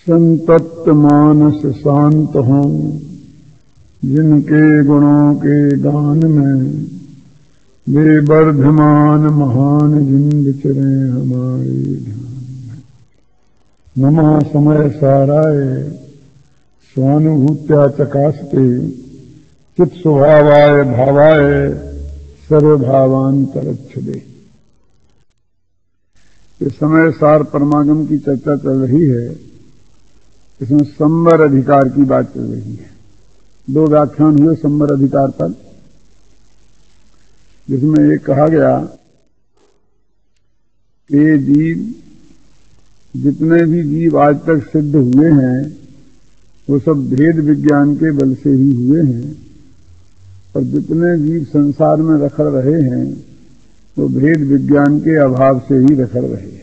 संतप्त मानस शांत हों, जिनके गुणों के गान में वे वर्धमान महान जिन विचरे हमारे ध्यान में। नमः समय साराय स्वानुभूत्या चकास्ते चित स्वभावाय भावाय सर्वभावांतरच्छदे। ये समय सार परमागम की चर्चा चल रही है। इसमें संवर अधिकार की बात चल रही है। 2 व्याख्यान हुए संवर अधिकार पर, जिसमें ये कहा गया कि जीव, जितने भी जीव आज तक सिद्ध हुए हैं वो सब भेद विज्ञान के बल से ही हुए हैं, और जितने जीव संसार में रखड़ रहे हैं वो भेद विज्ञान के अभाव से ही रखड़ रहे हैं।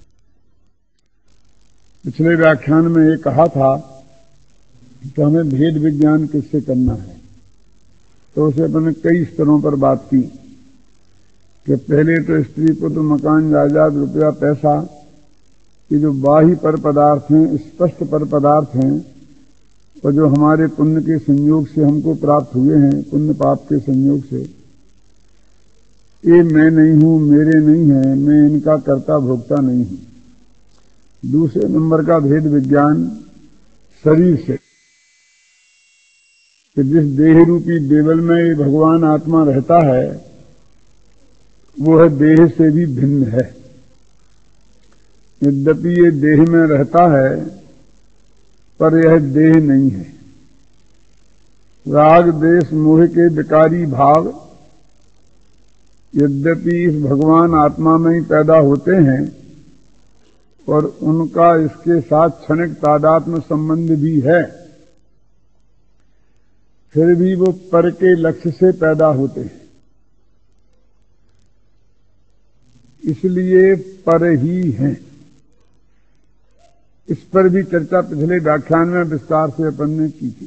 पिछले व्याख्यान में ये कहा था कि हमें भेद विज्ञान किससे करना है, तो उसे अपने कई स्तरों पर बात की कि पहले तो स्त्री पुत्र मकान जायदाद रुपया पैसा, ये जो बाह्य पर पदार्थ हैं, स्पष्ट पर पदार्थ हैं, और जो हमारे पुण्य के संयोग से हमको प्राप्त हुए हैं, पुण्य पाप के संयोग से, ये मैं नहीं हूं, मेरे नहीं है, मैं इनका कर्ता भोक्ता नहीं हूं। दूसरे नंबर का भेद विज्ञान शरीर से, कि जिस देह रूपी देवल में ये भगवान आत्मा रहता है वो है देह से भी भिन्न है। यद्यपि ये देह में रहता है पर यह देह नहीं है। राग देश मोह के विकारी भाव यद्यपि इस भगवान आत्मा में ही पैदा होते हैं और उनका इसके साथ क्षणिक तादात्म्य संबंध भी है, फिर भी वो पर के लक्ष्य से पैदा होते हैं, इसलिए पर ही हैं। इस पर भी चर्चा पिछले व्याख्यान में विस्तार से अपन ने की थी।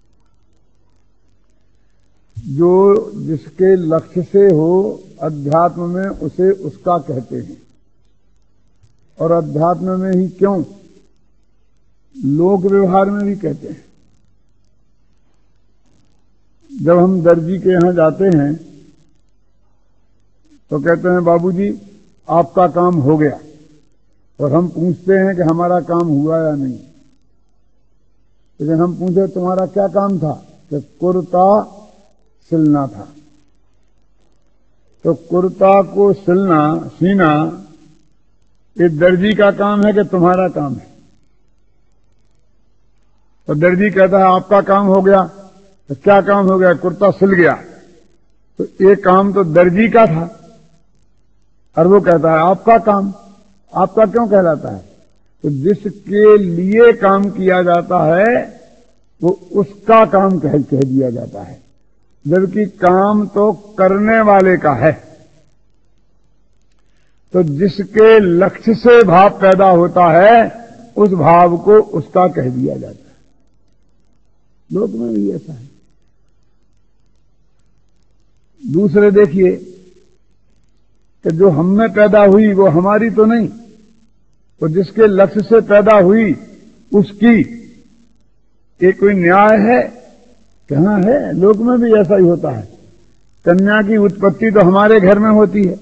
जो जिसके लक्ष्य से हो अध्यात्म में उसे उसका कहते हैं, और अध्यात्म में ही क्यों, लोक व्यवहार में भी कहते हैं। जब हम दर्जी के यहां जाते हैं तो कहते हैं बाबूजी आपका काम हो गया, और हम पूछते हैं कि हमारा काम हुआ या नहीं। लेकिन हम पूछे तुम्हारा क्या काम था, कि कुर्ता सिलना था। तो कुर्ता को सीना ये दर्जी का काम है कि तुम्हारा काम है? तो दर्जी कहता है आपका काम हो गया। तो क्या काम हो गया? कुर्ता सिल गया। तो ये काम तो दर्जी का था, और वो कहता है आपका काम। आपका क्यों कहलाता है? तो जिसके लिए काम किया जाता है वो उसका काम कह दिया जाता है, जबकि काम तो करने वाले का है। तो जिसके लक्ष्य से भाव पैदा होता है उस भाव को उसका कह दिया जाता है। लोक में भी ऐसा है। दूसरे देखिए कि जो हम में पैदा हुई वो हमारी तो नहीं, तो जिसके लक्ष्य से पैदा हुई उसकी। ये कोई न्याय है? कहां है? लोक में भी ऐसा ही होता है। कन्या की उत्पत्ति तो हमारे घर में होती है,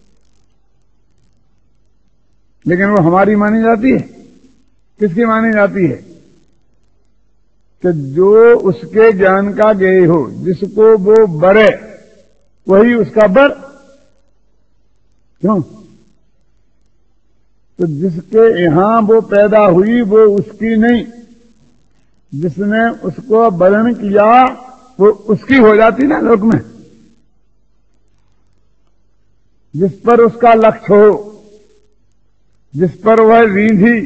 लेकिन वो हमारी मानी जाती है। किसकी मानी जाती है? कि जो उसके ज्ञान का ज्ञेय हो, जिसको वो बरे वही उसका बर। क्यों? तो जिसके यहां वो पैदा हुई वो उसकी नहीं, जिसने उसको वर्ण किया वो उसकी हो जाती ना लोक में। जिस पर उसका लक्ष्य हो, जिस पर वह रींधी,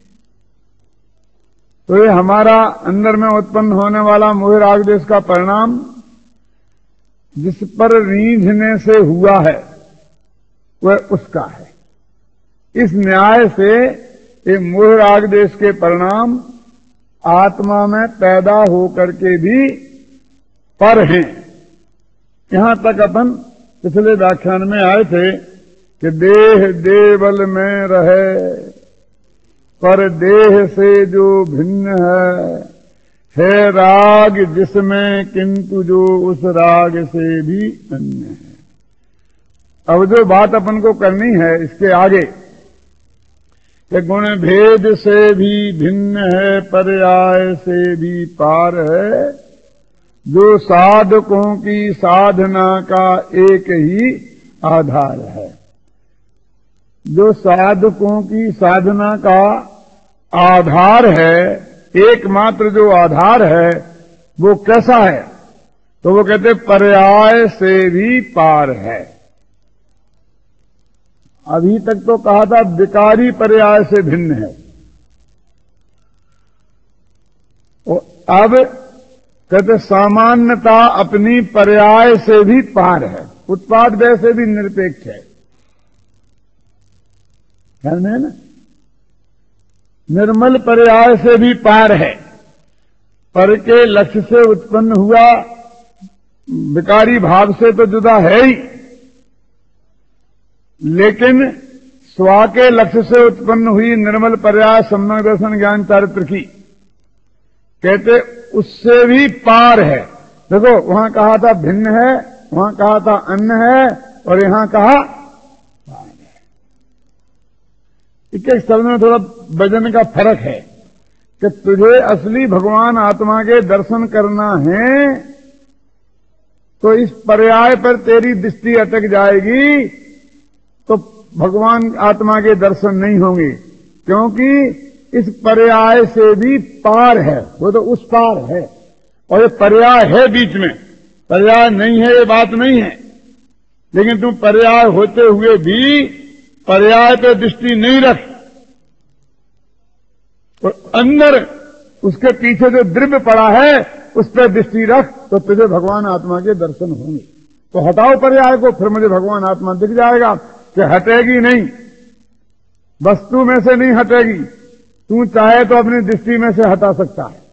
तो ये हमारा अंदर में उत्पन्न होने वाला मोह राग देश का परिणाम जिस पर रींधने से हुआ है वह उसका है। इस न्याय से ये मोह राग देश के परिणाम आत्मा में पैदा होकर के भी पर हैं। यहां तक अपन पिछले व्याख्यान में आए थे कि देह देवल में रहे पर देह से जो भिन्न है राग जिसमें, किंतु जो उस राग से भी अन्य है। अब जो बात अपन को करनी है इसके आगे कि गुण भेद से भी भिन्न है, पर्याय से भी पार है, जो साधकों की साधना का एक ही आधार है। जो साधकों की साधना का आधार है, एकमात्र जो आधार है वो कैसा है? तो वो कहते पर्याय से भी पार है। अभी तक तो कहा था विकारी पर्याय से भिन्न है, और अब कहते सामान्यता अपनी पर्याय से भी पार है, उत्पाद व्यय से भी निरपेक्ष है। ख्याल में है ना? निर्मल पर्याय से भी पार है, पर के लक्ष्य से उत्पन्न हुआ विकारी भाव से तो जुदा है ही, लेकिन स्वा के लक्ष्य से उत्पन्न हुई निर्मल पर्याय सम्यक दर्शन ज्ञान चारित्र की कहते उससे भी पार है। देखो वहां कहा था भिन्न है, वहां कहा था अन्य है, और यहां कहा पार है। एक एक शब्द में थोड़ा वजन का फर्क है कि तुझे असली भगवान आत्मा के दर्शन करना है तो इस पर्याय पर तेरी दृष्टि अटक जाएगी, तो भगवान आत्मा के दर्शन नहीं होंगे, क्योंकि इस पर्याय से भी पार है, वो तो उस पार है, और ये पर्याय है बीच में, पर्याय नहीं है ये बात नहीं है, लेकिन तुम पर्याय होते हुए भी पर्याय पे दृष्टि नहीं रख, और अंदर उसके पीछे जो द्रव्य पड़ा है उस पर दृष्टि रख, तो तुझे भगवान आत्मा के दर्शन होंगे। तो हटाओ पर्याय को, फिर मुझे भगवान आत्मा दिख जाएगा। कि हटेगी नहीं, वस्तु में से नहीं हटेगी, तू चाहे तो अपनी दृष्टि में से हटा सकता है।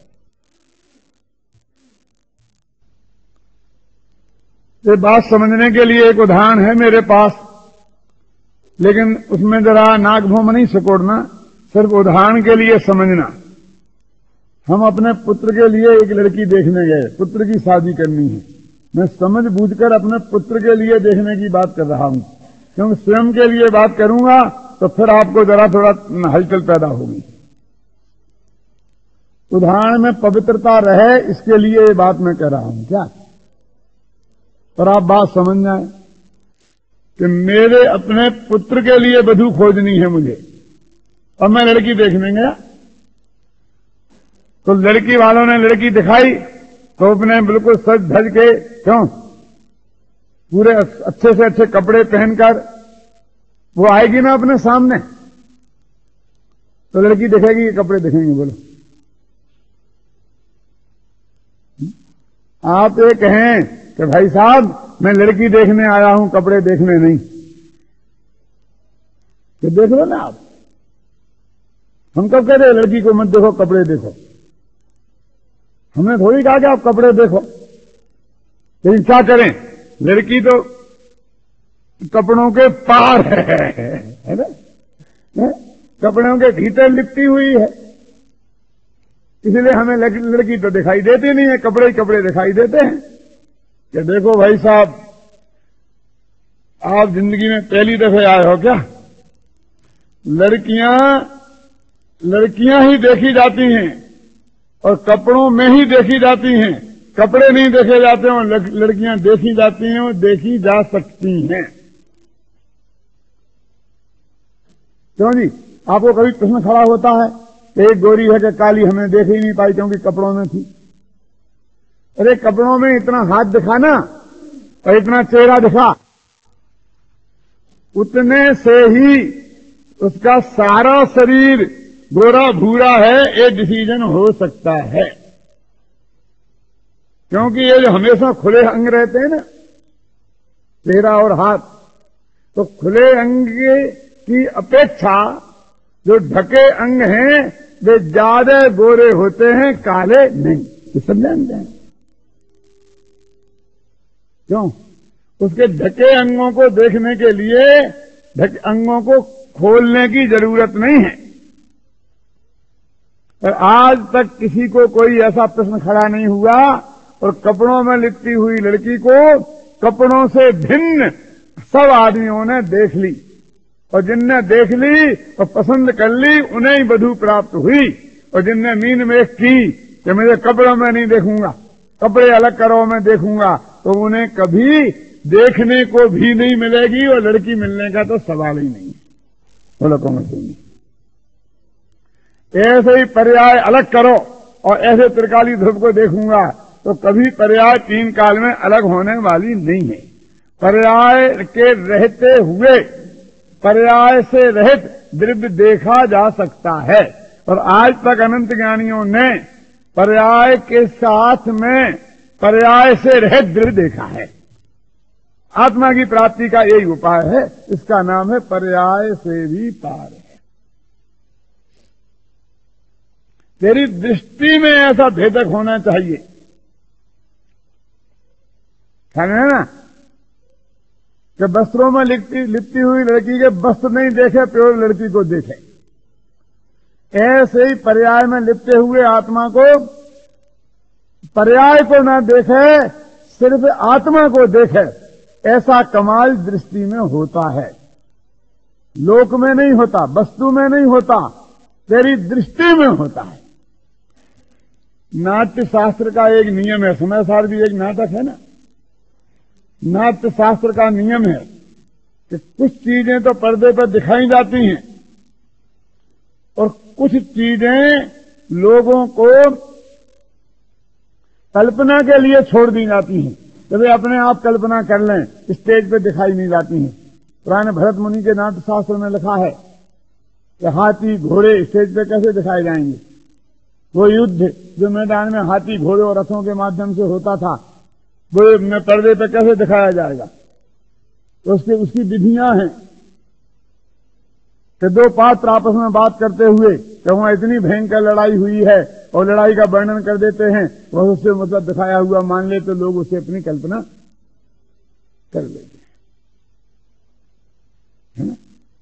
ये बात समझने के लिए एक उदाहरण है मेरे पास, लेकिन उसमें जरा नाक भूम नहीं सिकोड़ना, सिर्फ उदाहरण के लिए समझना। हम अपने पुत्र के लिए एक लड़की देखने गए, पुत्र की शादी करनी है। मैं समझ बूझकर अपने पुत्र के लिए देखने की बात कर रहा हूं, क्योंकि स्वयं के लिए बात करूंगा तो फिर आपको जरा थोड़ा हलचल पैदा होगी। उदाहरण में पवित्रता रहे इसके लिए ये बात मैं कह रहा हूं क्या, पर आप बात समझ जाए कि मेरे अपने पुत्र के लिए वधू खोजनी है मुझे, और मैं लड़की देखने गया, तो लड़की वालों ने लड़की दिखाई तो अपने बिल्कुल सज धज के, क्यों पूरे अच्छे से अच्छे कपड़े पहनकर वो आएगी ना अपने सामने, तो लड़की दिखेगी ये कपड़े दिखेंगे। बोलो आप ये कहें कि भाई साहब मैं लड़की देखने आया हूं कपड़े देखने नहीं, तो देख लो ना आप। हम कब कह रहे लड़की को मत देखो कपड़े देखो, हमने थोड़ी कहा कि आप कपड़े देखो, लेकिन क्या करें, लड़की तो कपड़ों के पार है ना, कपड़ों के भीतर लिपटी हुई है, इसलिए हमें लड़की तो दिखाई देती नहीं है, कपड़े ही कपड़े दिखाई देते हैं। कि देखो भाई साहब आप जिंदगी में पहली दफे आए हो क्या, लड़कियां ही देखी जाती हैं और कपड़ों में ही देखी जाती हैं, कपड़े नहीं देखे जाते हैं, लड़कियां देखी जाती हैं और देखी जा सकती हैं। क्यों जी, आपको कभी प्रश्न खड़ा होता है कि एक गोरी है कि काली हमने देख ही नहीं पाई क्योंकि कपड़ों में थी। अरे कपड़ों में इतना हाथ दिखा ना और इतना चेहरा दिखा, उतने से ही उसका सारा शरीर गोरा भूरा है ये डिसीजन हो सकता है, क्योंकि ये जो हमेशा खुले अंग रहते हैं ना, चेहरा और हाथ, तो खुले अंग की अपेक्षा जो ढके अंग हैं वे ज्यादा गोरे होते हैं, काले नहीं। समझेंगे क्यों? उसके ढके अंगों को देखने के लिए ढके अंगों को खोलने की जरूरत नहीं है, और आज तक किसी को कोई ऐसा प्रश्न खड़ा नहीं हुआ और कपड़ों में लिपटी हुई लड़की को कपड़ों से भिन्न सब आदमियों ने देख ली, और जिनने देख ली और पसंद कर ली उन्हें ही वधू प्राप्त हुई, और जिनने मीन मेख की कि मुझे कपड़ों में नहीं देखूंगा, कपड़े अलग करो मैं देखूंगा, तो उन्हें कभी देखने को भी नहीं मिलेगी और लड़की मिलने का तो सवाल ही नहीं है। बोलो कौन सुनिए। ऐसे ही पर्याय अलग करो और ऐसे त्रिकाली ध्रुव को देखूंगा तो कभी पर्याय तीन काल में अलग होने वाली नहीं है। पर्याय के रहते हुए पर्याय से रहित द्रव्य देखा जा सकता है, और आज तक अनंत ज्ञानियों ने पर्याय के साथ में पर्याय से रहित द्रव्य देखा है। आत्मा की प्राप्ति का यही उपाय है, इसका नाम है पर्याय से भी पार है। तेरी दृष्टि में ऐसा भेदक होना चाहिए, ख्याल है ना, कि वस्त्रों में लिपटी हुई लड़की के वस्त्र नहीं देखे, प्योर लड़की को देखे। ऐसे ही पर्याय में लिपटे हुए आत्मा को पर्याय को ना देखे, सिर्फ आत्मा को देखे, ऐसा कमाल दृष्टि में होता है। लोक में नहीं होता, वस्तु में नहीं होता, तेरी दृष्टि में होता है। नाट्य शास्त्र का एक नियम है, समय सार भी एक नाटक है ना, नाट्य शास्त्र का नियम है कि कुछ चीजें तो पर्दे पर दिखाई जाती हैं और कुछ चीजें लोगों को कल्पना के लिए छोड़ दी जाती हैं, तो वे अपने आप कल्पना कर लें, स्टेज पे दिखाई नहीं जाती हैं। पुराने भरत मुनि के नाट्य शास्त्र में लिखा है कि हाथी घोड़े स्टेज पे कैसे दिखाए जाएंगे। वो युद्ध जो मैदान में हाथी घोड़े और रथों के माध्यम से होता था, वो पर्दे पे कैसे दिखाया जाएगा। तो उसकी विधियां हैं कि दो पात्र आपस में बात करते हुए कि वहां इतनी भयंकर लड़ाई हुई है और लड़ाई का वर्णन कर देते हैं, वह उससे मतलब दिखाया हुआ मान ले तो लोग उससे अपनी कल्पना कर लेते हैं।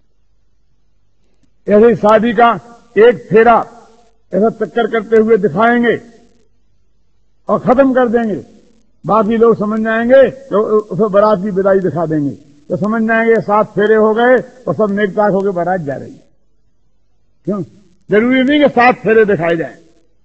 ऐसे शादी का एक फेरा ऐसा चक्कर करते हुए दिखाएंगे और खत्म कर देंगे, बाकी लोग समझ जाएंगे तो उसे बारात की विदाई दिखा देंगे, तो समझ जाएंगे 7 फेरे हो गए और सब नेकताक होकर बारात जा रही है। क्यों? जरूरी नहीं कि 7 फेरे दिखाए जाएं।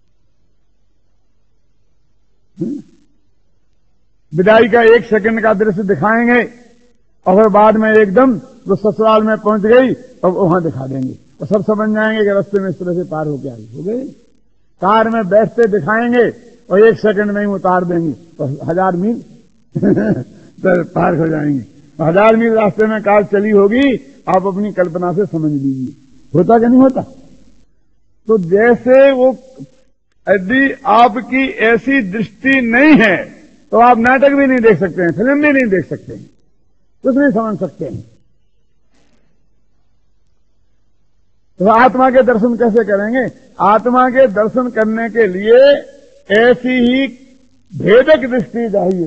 विदाई का 1 सेकंड का दृश्य दिखाएंगे और फिर बाद में एकदम वो ससुराल में पहुंच गई और वहां दिखा देंगे और सब समझ जाएंगे कि रास्ते में इस तरह से पार होके आई हो गई। कार में बैठते दिखाएंगे और 1 सेकंड में ही उतार देंगे तो 1000 मील तो पार हो जाएंगे। 1000 मील रास्ते में कार चली होगी, आप अपनी कल्पना से समझ लीजिए, होता कि नहीं होता। तो जैसे वो यदि आपकी ऐसी दृष्टि नहीं है तो आप नाटक भी नहीं देख सकते हैं, फिल्म भी नहीं देख सकते हैं, कुछ नहीं समझ सकते हैं। तो आत्मा के दर्शन कैसे करेंगे? आत्मा के दर्शन करने के लिए ऐसी ही भेदक दृष्टि चाहिए।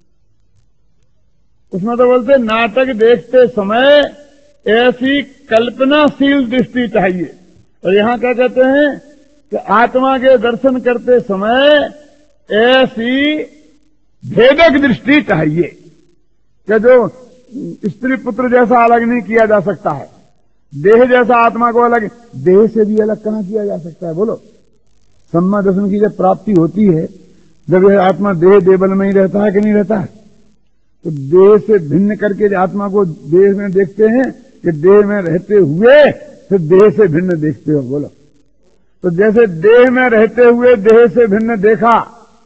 उसमें तो बोलते नाटक देखते समय ऐसी कल्पनाशील दृष्टि चाहिए, और यहां क्या कहते हैं कि आत्मा के दर्शन करते समय ऐसी भेदक दृष्टि चाहिए कि जो स्त्री पुत्र जैसा अलग नहीं किया जा सकता है, देह जैसा आत्मा को अलग, देह से भी अलग कहां किया जा सकता है। बोलो, सम्मा दर्शन की जब प्राप्ति होती है, जब यह आत्मा देह देवल में ही रहता है कि नहीं रहता है, तो देह से भिन्न करके आत्मा को देह में देखते हैं कि देह में रहते हुए फिर देह से भिन्न देखते हो। बोलो, तो जैसे देह में रहते हुए देह से भिन्न देखा,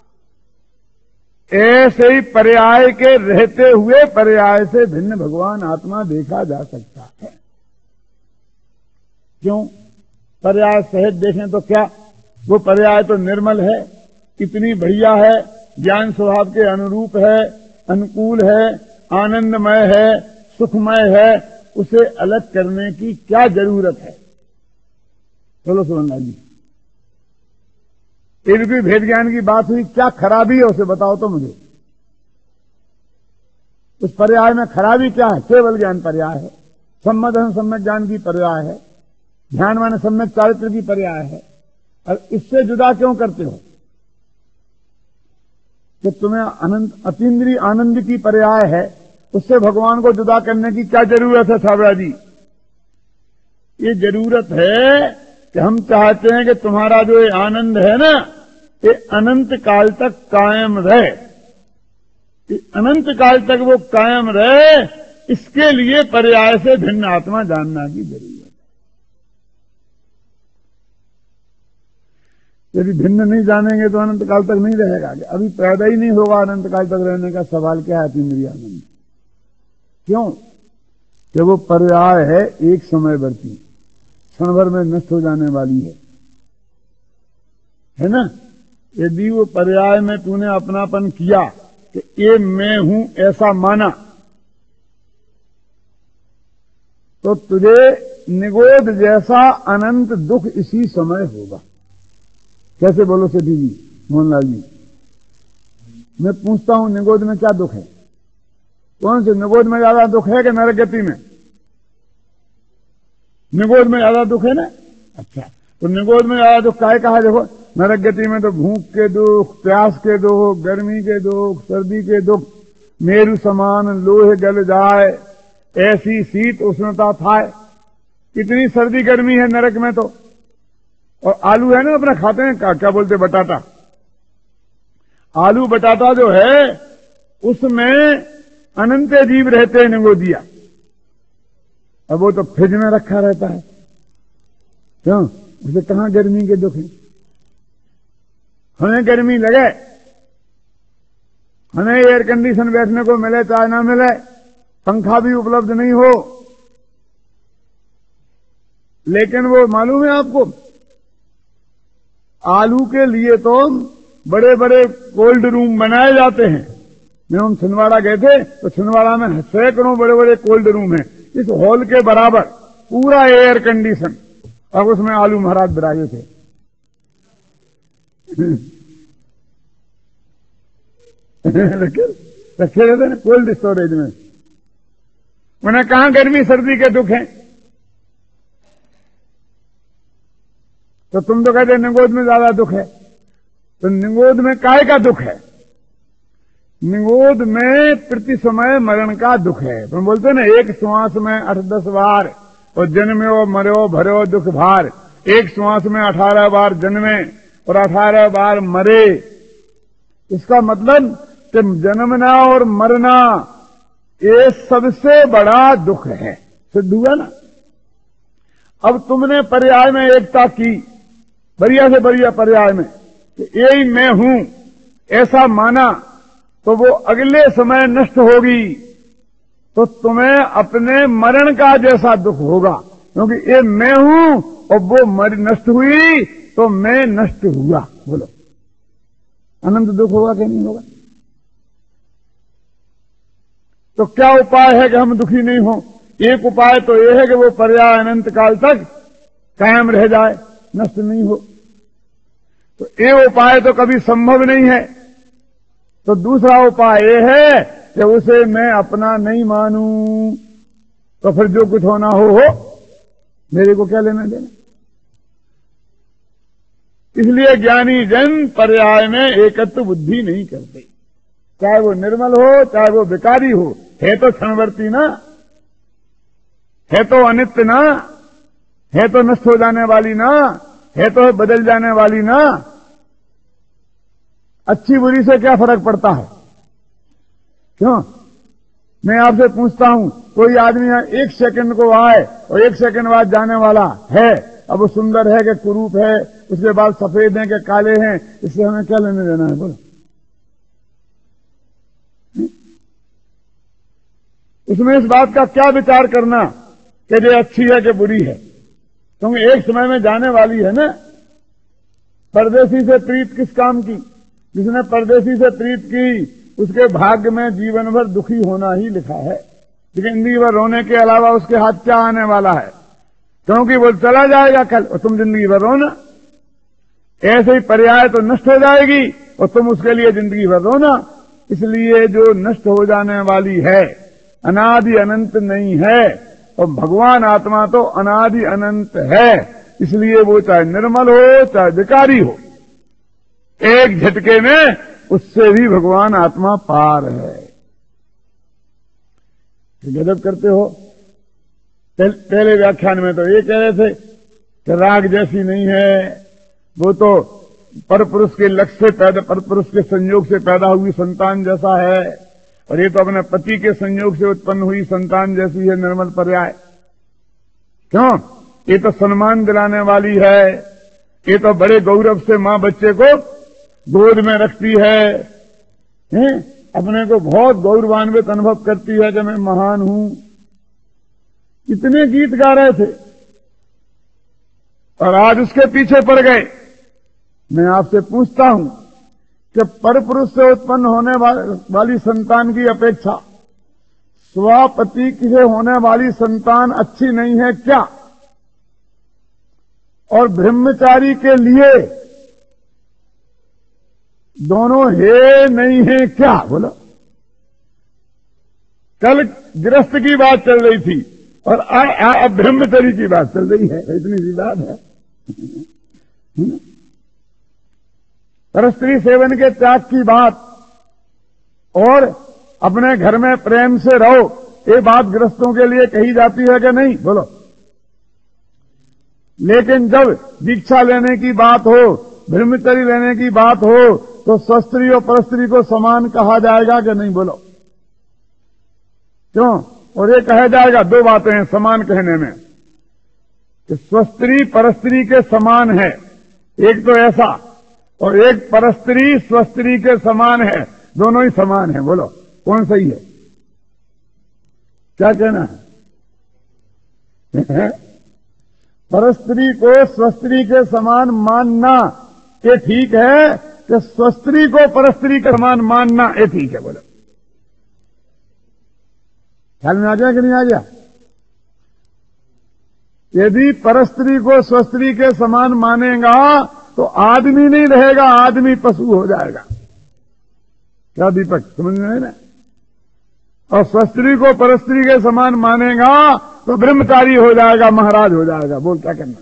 ऐसे ही पर्याय के रहते हुए पर्याय से भिन्न भगवान आत्मा देखा जा सकता है। क्यों? पर्याय सहित देखें तो क्या, वो पर्याय तो निर्मल है, इतनी बढ़िया है, ज्ञान स्वभाव के अनुरूप है, अनुकूल है, आनंदमय है, सुखमय है, उसे अलग करने की क्या जरूरत है। चलो सुनना जी, एक भी भेद ज्ञान की बात हुई, क्या खराबी है उसे बताओ तो मुझे। उस पर्याय में खराबी क्या है? केवल ज्ञान पर्याय है, सम्यक ज्ञान की पर्याय है, ध्यान माने सम्यक चारित्र की पर्याय है, और इससे जुदा क्यों करते हो कि तुम्हें अनंत अतीन्द्रिय आनंद की पर्याय है, उससे भगवान को जुदा करने की क्या जरूरत है सावरा जी? ये जरूरत है कि हम चाहते हैं कि तुम्हारा जो ये आनंद है ना, ये अनंत काल तक कायम रहे, अनंत काल तक वो कायम रहे। इसके लिए पर्याय से भिन्न आत्मा जानना की जरूरत है। यदि भिन्न नहीं जानेंगे तो अनंत काल तक नहीं रहेगा। अभी पैदा ही नहीं होगा अनंत काल तक रहने का सवाल क्या है? इंद्रिय आनंद क्यों कि वो पर्याय है, एक समय बढ़ती, क्षण भर में नष्ट हो जाने वाली है ना। यदि वो पर्याय में तूने अपनापन किया कि ये मैं हूं ऐसा माना, तो तुझे निगोद जैसा अनंत दुख इसी समय होगा। कैसे बोलो सेठी जी, मोहनलाल जी? मैं पूछता हूं निगोद में क्या दुख है? कौन से निगोद में ज्यादा दुख है कि नरक गति में? निगोद में ज्यादा दुख है ना। अच्छा, तो निगोद में ज्यादा दुख काहे कहा? देखो, नरक गति में तो भूख के दुख, प्यास के दुख, गर्मी के दुख, सर्दी के दुख, मेरु समान लोहे गल जाए, ऐसी शीत उष्णता था। इतनी सर्दी गर्मी है नरक में तो। और आलू है ना अपना खाते हैं, क्या बोलते, बटाटा, आलू बटाटा जो है उसमें अनंत जीव रहते हैं निगोदिया। अब वो तो फ्रिज में रखा रहता है, क्यों? उसे कहां गर्मी के दुख है? हमें गर्मी लगे, हमें एयर कंडीशन बैठने को मिले चाहे ना मिले, पंखा भी उपलब्ध नहीं हो, लेकिन वो मालूम है आपको, आलू के लिए तो बड़े बड़े कोल्ड रूम बनाए जाते हैं। जब हम छिंदवाड़ा गए थे तो छिंदवाड़ा में सैकड़ों बड़े बड़े कोल्ड रूम हैं, इस हॉल के बराबर पूरा एयर कंडीशन, और उसमें आलू महाराज बिराजे थे। रखे रहते ना कोल्ड स्टोरेज में। उन्हें कहां गर्मी सर्दी के दुख हैं? तो तुम तो कहते निगोद में ज्यादा दुख है, तो निगोद में काय का दुख है? निगोद में प्रति समय मरण का दुख है। तुम बोलते ना एक श्वास में 8-10 बार, और जन्म्यो मरो भरो दुख भार। एक श्वास में 18 बार जन्मे और 18 बार मरे। इसका मतलब कि जन्मना और मरना ये सबसे बड़ा दुख है। सिद्ध हुआ ना। अब तुमने पर्याय में एकता की, बढ़िया से बढ़िया पर्याय में, यही मैं हूं ऐसा माना, तो वो अगले समय नष्ट होगी, तो तुम्हें अपने मरण का जैसा दुख होगा, क्योंकि ये मैं हूं और वो नष्ट हुई तो मैं नष्ट हुआ। बोलो, अनंत दुख होगा कि नहीं होगा? तो क्या उपाय है कि हम दुखी नहीं हो? एक उपाय तो यह है कि वो पर्याय अनंत काल तक कायम रह जाए, नष्ट नहीं हो। तो ये उपाय तो कभी संभव नहीं है। तो दूसरा उपाय यह है कि उसे मैं अपना नहीं मानूं, तो फिर जो कुछ होना हो, मेरे को क्या लेना देना। इसलिए ज्ञानी जन पर्याय में एकत्व बुद्धि नहीं करते, चाहे वो निर्मल हो चाहे वो विकारी हो। है तो क्षणवर्ती ना, है तो अनित्य ना, है तो नष्ट हो जाने वाली ना, है तो बदल जाने वाली ना। अच्छी बुरी से क्या फर्क पड़ता है? क्यों? मैं आपसे पूछता हूं, कोई आदमी 1 सेकंड को आए और 1 सेकंड बाद जाने वाला है, अब वो सुंदर है कि कुरूप है, उसके बाद सफेद है कि काले हैं, इससे हमें क्या लेने देना है? बोलो, उसमें इस बात का क्या विचार करना कि ये अच्छी है कि बुरी है? क्योंकि एक समय में जाने वाली है ना। परदेसी से प्रीत किस काम की? जिसने परदेसी से प्रीत की उसके भाग्य में जीवन भर दुखी होना ही लिखा है। लेकिन जिंदगी भर रोने के अलावा उसके हाथ क्या आने वाला है? क्योंकि वो चला जाएगा कल और तुम जिंदगी भर रोना। ऐसे ही पर्याय तो नष्ट हो जाएगी और तुम उसके लिए जिंदगी भर रोना। इसलिए जो नष्ट हो जाने वाली है, अनादि अनंत नहीं है, और भगवान आत्मा तो अनादि अनंत है। इसलिए वो चाहे निर्मल हो चाहे विकारी हो, एक झटके में उससे भी भगवान आत्मा पार है। गजब करते हो। पहले व्याख्यान में तो ये कह रहे थे कि राग जैसी नहीं है, वो तो परपुरुष के लक्ष्य से पैदा, परपुरुष के संयोग से पैदा हुई संतान जैसा है, और ये तो अपने पति के संयोग से उत्पन्न हुई संतान जैसी है निर्मल पर्याय। क्यों? ये तो सम्मान दिलाने वाली है, ये तो बड़े गौरव से मां बच्चे को गोद में रखती है, अपने को बहुत गौरवान्वित अनुभव करती है कि मैं महान हूं। इतने गीत गा रहे थे और आज उसके पीछे पड़ गए। मैं आपसे पूछता हूं कि परपुरुष से उत्पन्न होने वाली संतान की अपेक्षा स्वपति से होने वाली संतान अच्छी नहीं है क्या? और ब्रह्मचारी के लिए दोनों है नहीं है क्या? बोलो। कल गृहस्थ की बात चल रही थी और अब ब्रह्मचरी की बात चल रही है, इतनी सी बात है। परस्त्री सेवन के त्याग की बात और अपने घर में प्रेम से रहो, ये बात गृहस्थों के लिए कही जाती है कि नहीं? बोलो। लेकिन जब दीक्षा लेने की बात हो, ब्रह्मचर्य लेने की बात हो, तो स्वस्त्री और परस्त्री को समान कहा जाएगा कि नहीं? बोलो। क्यों? और ये कहा जाएगा, दो बातें हैं समान कहने में, कि स्वस्त्री परस्त्री के समान है, एक तो ऐसा, और एक परस्त्री स्वस्त्री के समान है, दोनों ही समान है। बोलो कौन सही है? क्या कहना है? परस्त्री को स्वस्त्री के समान मानना ये ठीक है कि स्वस्त्री को परस्त्री के समान मानना ये ठीक है? बोलो। ख्याल में आ गया कि नहीं आ गया? यदि परस्त्री को स्वस्त्री के समान मानेगा तो आदमी नहीं रहेगा, आदमी पशु हो जाएगा। क्या दीपक समझ में है ना? और स्वस्त्री को परस्त्री के समान मानेगा तो ब्रह्मचारी हो जाएगा, महाराज हो जाएगा। बोल क्या करना?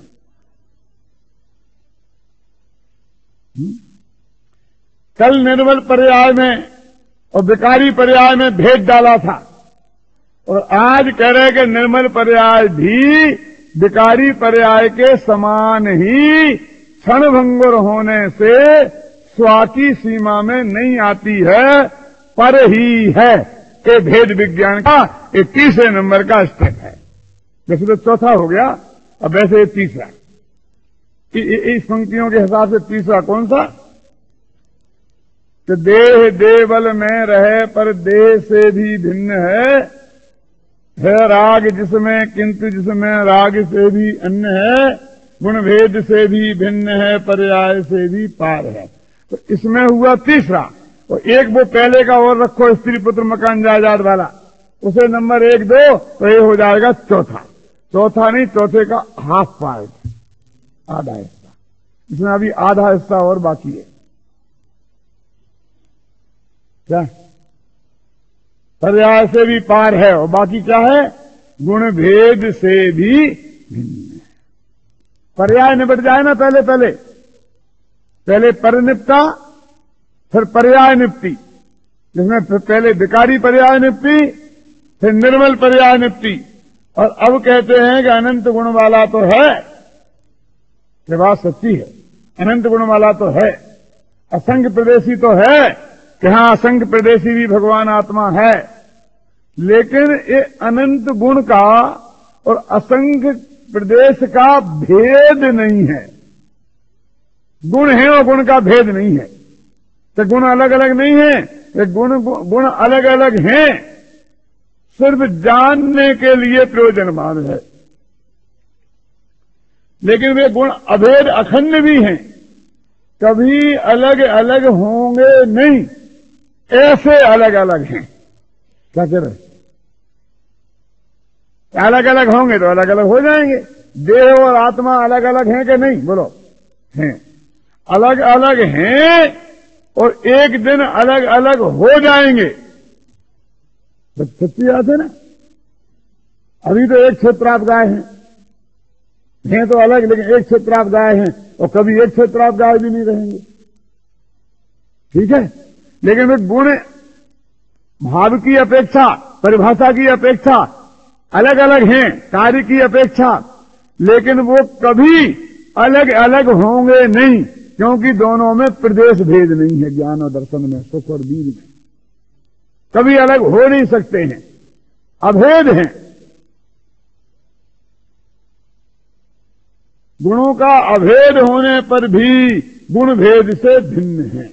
कल निर्मल पर्याय में और विकारी पर्याय में भेद डाला था, और आज कह रहे कि निर्मल पर्याय भी विकारी पर्याय के समान ही क्षणभंगुर होने से स्वा की सीमा में नहीं आती है, पर ही है। ये भेद विज्ञान का 21वें नंबर का स्टेप है। वैसे तो चौथा हो गया, अब वैसे ये तीसरा। इस पंक्तियों के हिसाब से तीसरा कौन सा? कि देह देवल में रहे पर देह से भी भिन्न है राग जिसमें, किंतु जिसमें राग से भी अन्य है, गुण भेद से भी भिन्न है, पर्याय से भी पार है। तो इसमें हुआ तीसरा, और एक वो पहले का और रखो, स्त्री पुत्र मकान जायदाद वाला, उसे नंबर 1 2, तो ये हो जाएगा चौथा। चौथा नहीं, चौथे का हाफ पार्ट, आधा हिस्सा। इसमें अभी आधा हिस्सा और बाकी है। क्या? पर्याय से भी पार है, और बाकी क्या है? गुण भेद से भी भिन्न है। पर्याय निपट जाए ना, पहले पर निपटा, फिर पर्याय निपटी, जिसमें पहले विकारी पर्याय निपटी, फिर निर्मल पर्याय निपटी, और अब कहते हैं कि अनंत गुण वाला तो है। ये बात सच्ची है, अनंत गुण वाला तो है, असंख्य प्रदेशी तो है, कि हां असंख्य प्रदेशी भी भगवान आत्मा है। लेकिन ये अनंत गुण का और असंख्य प्रदेश का भेद नहीं है। गुण है और गुण का भेद नहीं है। तो गुण अलग अलग नहीं है, ये गुण अलग अलग हैं, सिर्फ जानने के लिए प्रयोजनवान है। लेकिन वे गुण अभेद अखंड भी हैं, कभी अलग अलग होंगे नहीं, ऐसे अलग अलग हैं। क्या कह रहे? अलग अलग होंगे तो अलग अलग हो जाएंगे। देह और आत्मा अलग अलग हैं कि नहीं? बोलो। हैं, अलग अलग हैं, और एक दिन अलग अलग हो जाएंगे। सच्ची बात है ना? अभी तो एक क्षेत्र आप गए हैं, हैं तो अलग, लेकिन एक क्षेत्रार्थ गाय हैं और कभी एक क्षेत्रार्थ गाय भी नहीं रहेंगे। ठीक है, लेकिन वे गुण भाव की अपेक्षा, परिभाषा की अपेक्षा अलग अलग हैं, कार्य की अपेक्षा, लेकिन वो कभी अलग अलग होंगे नहीं, क्योंकि दोनों में प्रदेश भेद नहीं है। ज्ञान और दर्शन में, सुख और वीर में कभी अलग हो नहीं सकते हैं, अभेद हैं। गुणों का अभेद होने पर भी गुण भेद से भिन्न है।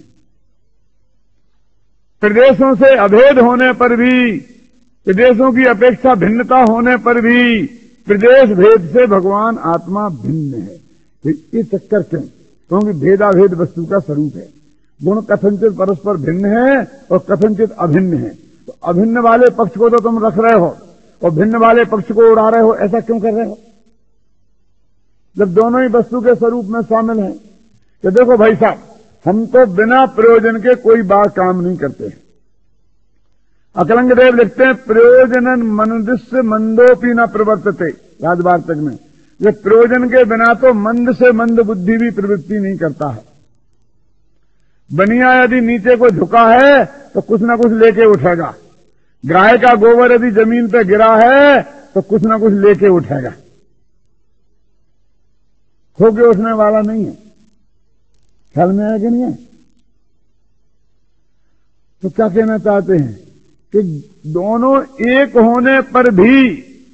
प्रदेशों से अभेद होने पर भी, प्रदेशों की अपेक्षा भिन्नता होने पर भी प्रदेश भेद से भगवान आत्मा भिन्न है। ये चक्कर क्यों? क्योंकि भेदाभेद वस्तु का स्वरूप है। गुण कथनचित परस्पर भिन्न है और कथनचित अभिन्न है। तो अभिन्न वाले पक्ष को तो तुम रख रहे हो और भिन्न वाले पक्ष को उड़ा रहे हो, ऐसा क्यों कर रहे हो? जब दोनों ही वस्तु के स्वरूप में शामिल हैं। तो देखो भाई साहब, हम तो बिना प्रयोजन के कोई बात काम नहीं करते हैं। अकलंग देव लिखते हैं, प्रयोजनन मनदस्य मंदोपि न प्रवर्तते, राजवार्तक में। ये प्रयोजन के बिना तो मंद से मंद बुद्धि भी प्रवृत्ति नहीं करता है। बनिया यदि नीचे को झुका है तो कुछ ना कुछ लेके उठेगा। गाय का गोबर यदि जमीन पे गिरा है तो कुछ ना कुछ लेके उठेगा, खो के उठने वाला नहीं है। ख्याल में है कि नहीं है? तो क्या कहना चाहते हैं कि दोनों एक होने पर भी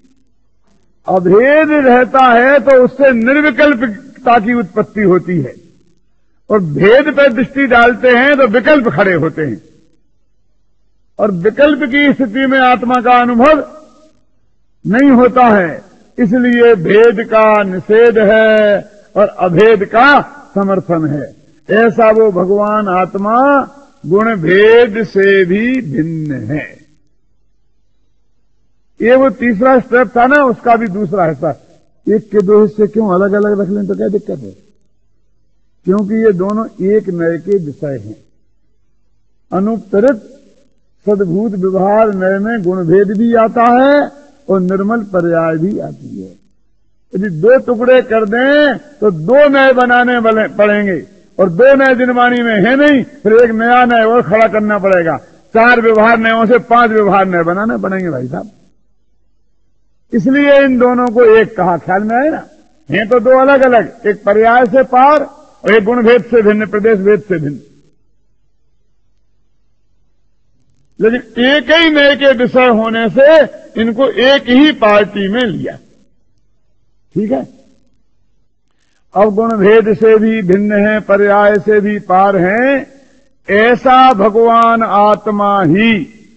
अभेद रहता है, तो उससे निर्विकल्पता की उत्पत्ति होती है, और भेद पर दृष्टि डालते हैं तो विकल्प खड़े होते हैं, और विकल्प की स्थिति में आत्मा का अनुभव नहीं होता है। इसलिए भेद का निषेध है और अभेद का समर्थन है। ऐसा वो भगवान आत्मा गुण भेद से भी भिन्न है। ये वो तीसरा स्टेप था ना, उसका भी दूसरा हिस्सा। एक के दो हिस्से क्यों अलग अलग रख लें तो क्या दिक्कत है? क्योंकि ये दोनों एक नए के विषय हैं। अनुपतरित सद्भूत व्यवहार नए में गुण भेद भी आता है और निर्मल पर्याय भी आती है। यदि दो टुकड़े कर दें तो दो नए बनाने पड़ेंगे, और दो नए दिनवाणी में है नहीं, फिर एक नया नए और खड़ा करना पड़ेगा। 4 व्यवहार नयों से 5 व्यवहार नए बनाने पड़ेंगे भाई साहब। इसलिए इन दोनों को एक कहा। ख्याल में आए ना? हैं तो दो अलग अलग, एक पर्याय से पार और एक गुण भेद से भिन्न, प्रदेश भेद से भिन्न, लेकिन एक ही नए के विषय होने से इनको एक ही पार्टी में लिया। ठीक है? अब गुण भेद से भी भिन्न है, पर्याय से भी पार हैं, ऐसा भगवान आत्मा ही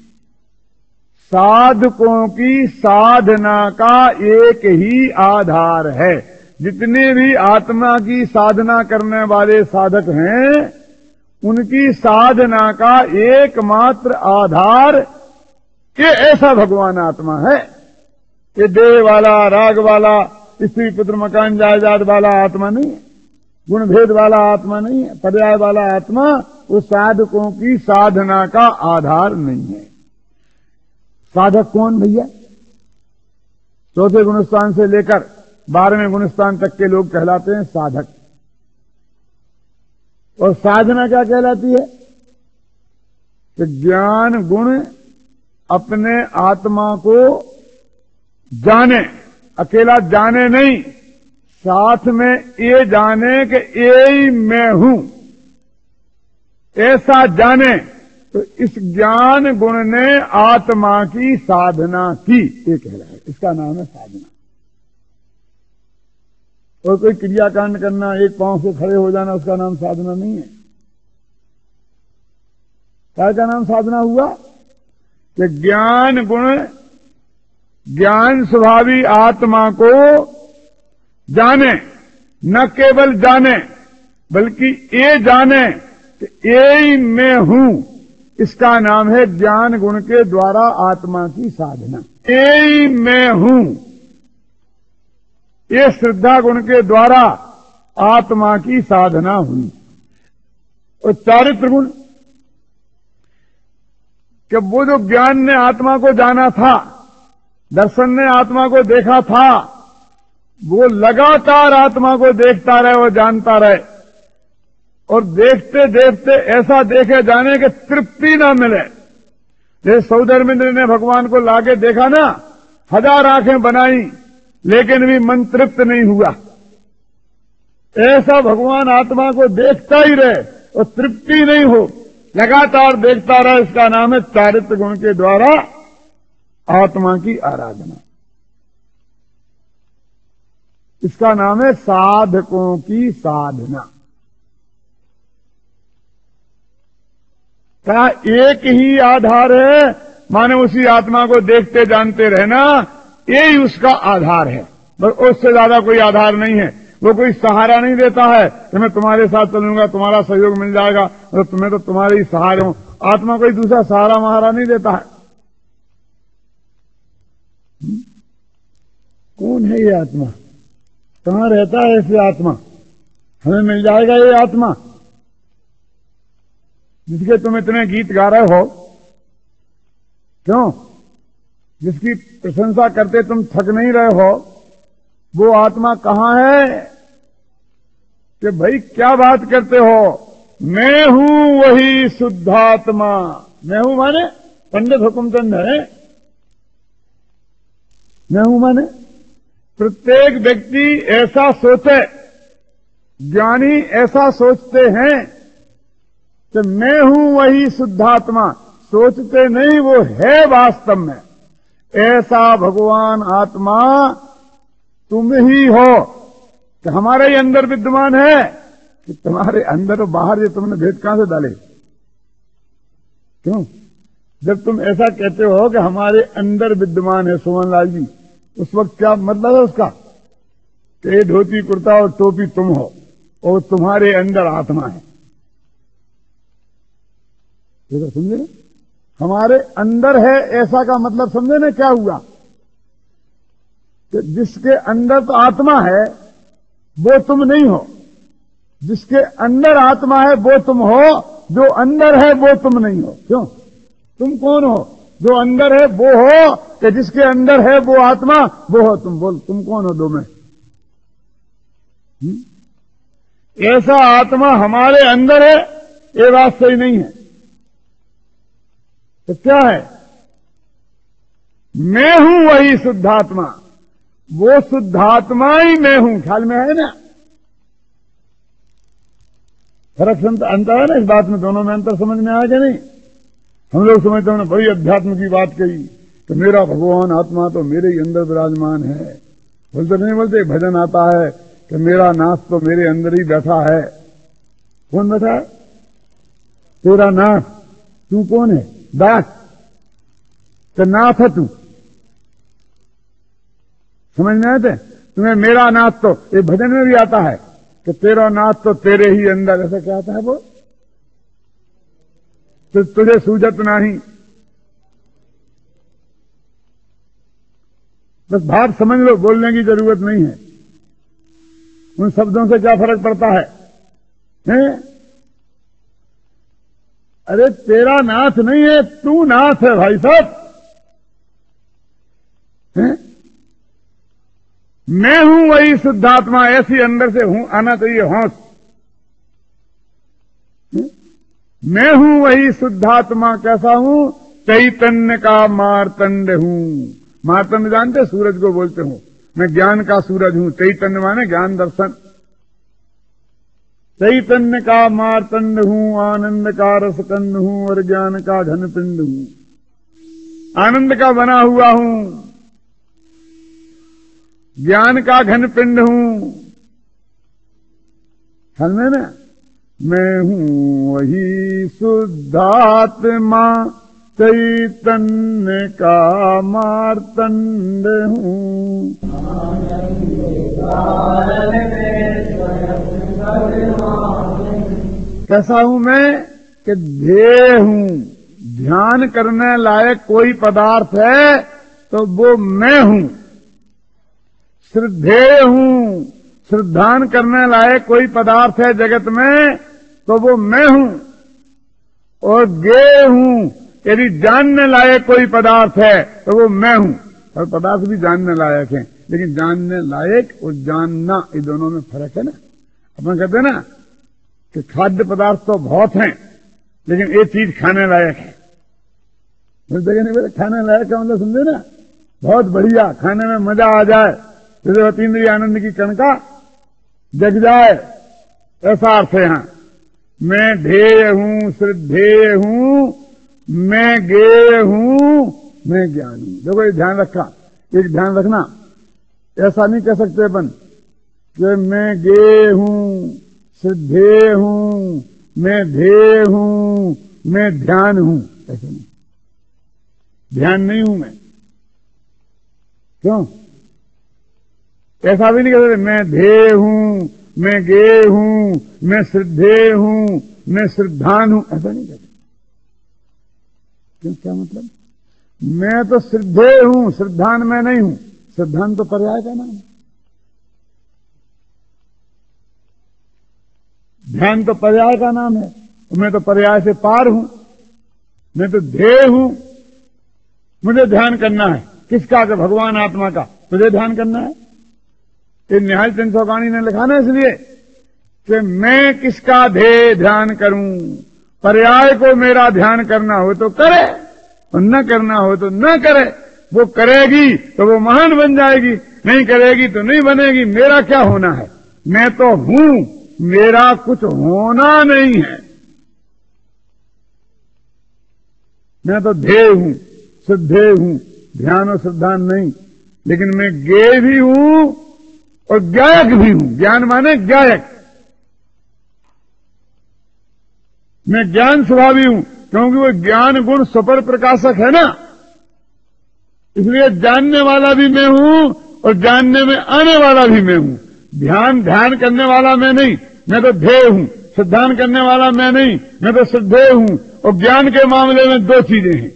साधकों की साधना का एक ही आधार है। जितने भी आत्मा की साधना करने वाले साधक हैं, उनकी साधना का एकमात्र आधार ये ऐसा भगवान आत्मा है। ये देह वाला, राग वाला, स्त्री पुत्र मकान जायदाद वाला आत्मा नहीं है, गुण भेद वाला आत्मा नहीं है, पर्याय वाला आत्मा उस साधकों की साधना का आधार नहीं है। साधक कौन भैया? चौथे गुणस्थान से लेकर 12वें गुणस्थान तक के लोग कहलाते हैं साधक। और साधना क्या कहलाती है? कि ज्ञान गुण अपने आत्मा को जाने, अकेला जाने नहीं, साथ में ये जाने कि ये ही मैं हूं, ऐसा जाने। तो इस ज्ञान गुण ने आत्मा की साधना की, ये कह रहा है। इसका नाम है साधना। और कोई क्रियाकांड करना, एक पांव से खड़े हो जाना, उसका नाम साधना नहीं है। क्या नाम साधना हुआ? कि ज्ञान गुण, ज्ञान स्वभावी आत्मा को जाने, न केवल जाने बल्कि ये जाने कि ये ही मैं हूं। इसका नाम है ज्ञान गुण के द्वारा आत्मा की साधना। ये ही मैं हूं, ये श्रद्धा गुण के द्वारा आत्मा की साधना हुई। और चारित्र गुण, कि वो जो ज्ञान ने आत्मा को जाना था, दर्शन ने आत्मा को देखा था, वो लगातार आत्मा को देखता रहे और जानता रहे, और देखते देखते ऐसा देखे जाने कि तृप्ति ना मिले। जैसे सौधर्मेंद्र ने भगवान को लाके देखा ना, 1000 आंखें बनाई लेकिन भी मन तृप्त नहीं हुआ। ऐसा भगवान आत्मा को देखता ही रहे और तृप्ति नहीं हो, लगातार देखता रहे, इसका नाम है चारित्र गुण के द्वारा आत्मा की आराधना। इसका नाम है साधकों की साधना। क्या एक ही आधार है, माने उसी आत्मा को देखते जानते रहना, यही उसका आधार है, बस उससे ज्यादा कोई आधार नहीं है। वो कोई सहारा नहीं देता है कि मैं तुम्हारे साथ चलूंगा, तुम्हारा सहयोग मिल जाएगा, तो तुम्हें तो तुम्हारे ही सहारे हो। आत्मा कोई दूसरा सहारा महारा नहीं देता है। कौन है ये आत्मा? कहां रहता है ऐसी आत्मा? हमें मिल जाएगा ये आत्मा जिसके तुम इतने गीत गा रहे हो? क्यों? जिसकी प्रशंसा करते तुम थक नहीं रहे हो, वो आत्मा कहां है? कि भाई क्या बात करते हो, मैं हूं वही शुद्धात्मा। मैं हूं माने पंडित हुकुमचंद है। मैं हूं माने प्रत्येक व्यक्ति ऐसा सोचे, ज्ञानी ऐसा सोचते हैं कि मैं हूं वही शुद्धात्मा। सोचते नहीं, वो है वास्तव में। ऐसा भगवान आत्मा तुम ही हो कि हमारे ही अंदर विद्यमान है कि तुम्हारे अंदर और बाहर ये तुमने भेद कहां से डाले? क्यों? जब तुम ऐसा कहते हो कि हमारे अंदर विद्यमान है सुमनलाल जी, उस वक्त क्या मतलब है उसका? कि धोती कुर्ता और टोपी तुम हो और तुम्हारे अंदर आत्मा है। ये तो समझे ना? हमारे अंदर है ऐसा का मतलब समझे ना क्या हुआ? कि जिसके अंदर तो आत्मा है वो तुम नहीं हो, जिसके अंदर आत्मा है वो तुम हो, जो अंदर है वो तुम नहीं हो। क्यों? तुम कौन हो? जो अंदर है वो हो कि जिसके अंदर है वो आत्मा वो हो तुम? बोल, तुम कौन हो दो में? ऐसा आत्मा हमारे अंदर है, ये बात सही नहीं है। तो क्या है? मैं हूं वही शुद्धात्मा। वो शुद्धात्मा ही मैं हूं। ख्याल में है ना? फर्क अंतर है ना इस बात में? दोनों में अंतर समझ में आया कि नहीं? हम लोग समझते हैं बड़ी अध्यात्म की बात कही तो मेरा भगवान आत्मा तो मेरे ही अंदर विराजमान है। बोलते नहीं बोलते? भजन आता है कि मेरा नाथ तो मेरे अंदर ही बैठा है। कौन बैठा है? तेरा नाथ। तू कौन है? दास। तो नाथ है तू। समझ में आते? तुम्हें मेरा नाथ तो ये भजन में भी आता है कि तेरा नाथ तो तेरे ही अंदर। ऐसा क्या आता है वो? तो तुझे सूझत नहीं। बस भाव समझ लो, बोलने की जरूरत नहीं है। उन शब्दों से क्या फर्क पड़ता है? अरे तेरा नाथ नहीं है, तू नाथ है भाई साहब। मैं हूं वही शुद्धात्मा। ऐसी अंदर से हूं आना चाहिए होश। मैं हूं वही शुद्धात्मा। कैसा हूं? चैतन्य का मार्तंड हूं। मार्तंड जानते? सूरज को बोलते हूं। मैं ज्ञान का सूरज हूं। चैतन्य माने ज्ञान दर्शन। चैतन्य का मार्तंड हूं, आनंद का रसकंद हूं और ज्ञान का घन पिंड हूं। आनंद का बना हुआ हूं, ज्ञान का घन पिंड हूं। समझ में ना? मैं हूं वही शुद्धात्मा, चैतन्य का मार्तंड हूं। कैसा हूं मैं? कि ध्येय हूं। ध्यान करने लायक कोई पदार्थ है तो वो मैं हूं। श्रद्धेय हूं। श्रद्धान करने लायक कोई पदार्थ है जगत में तो वो मैं हूं। और ज्ञेय हूं। यदि जानने लायक कोई पदार्थ है तो वो मैं हूं। और पदार्थ भी जानने लायक है, लेकिन जानने लायक और जानना, ये दोनों में फर्क है ना। अपन कहते हैं ना कि खाद्य पदार्थ तो बहुत हैं, लेकिन एक चीज खाने लायक है। नहीं बोले खाने लायक का मतलब समझे ना, बहुत बढ़िया, खाने में मजा आ जाए, जैसे अतीन्द्रिय आनंद की कणका जग जाए, ऐसा अर्थ है यहां। मैं ध्येय हूं, श्रद्धेय हूं, मैं गेय हूं, मैं ज्ञान हूं। देखो ये ध्यान रखा, एक ध्यान रखना, ऐसा नहीं कह सकते अपन कि मैं गेय हूं, श्रद्धेय हूं, मैं ध्येय हूं, मैं ध्यान हूं, ऐसा नहीं। ध्यान नहीं हूं मैं, क्यों? ऐसा भी नहीं कह सकते मैं ध्येय हूं, मैं गेय हूं, मैं श्रद्धेय हूं, मैं श्रद्धान हूं, ऐसा नहीं कहते। क्यों? क्या मतलब? मैं तो श्रद्धेय हूं, श्रद्धान मैं नहीं हूं। श्रद्धान तो पर्याय का नाम है, ध्यान तो पर्याय का नाम है। मैं तो पर्याय से पार हूं, मैं तो ध्येय हूं। मुझे ध्यान करना है, किसका? कि भगवान आत्मा का मुझे ध्यान करना है। ये निहाल चंद शौकानी ने लिखा ना इसलिए कि मैं किसका ध्येय ध्यान करूं। पर्याय को मेरा ध्यान करना हो तो करे, और न करना हो तो न करे। वो करेगी तो वो महान बन जाएगी, नहीं करेगी तो नहीं बनेगी। मेरा क्या होना है? मैं तो हूं, मेरा कुछ होना नहीं है। मैं तो ध्येय हूं, श्रद्धेय हूं, ध्यान और श्रद्धा नहीं, लेकिन मैं गेय भी हूं और गायक भी हूं। ज्ञान माने गायक। मैं ज्ञान स्वभावी हूं, क्योंकि वो ज्ञान गुण स्वपर प्रकाशक है ना, इसलिए जानने वाला भी मैं हूं और जानने में आने वाला भी मैं हूं। ध्यान करने वाला मैं नहीं, मैं तो ध्येय हूं। श्रद्धान करने वाला मैं नहीं, मैं तो श्रद्धेय हूं। और ज्ञान के मामले में दो चीजें हैं,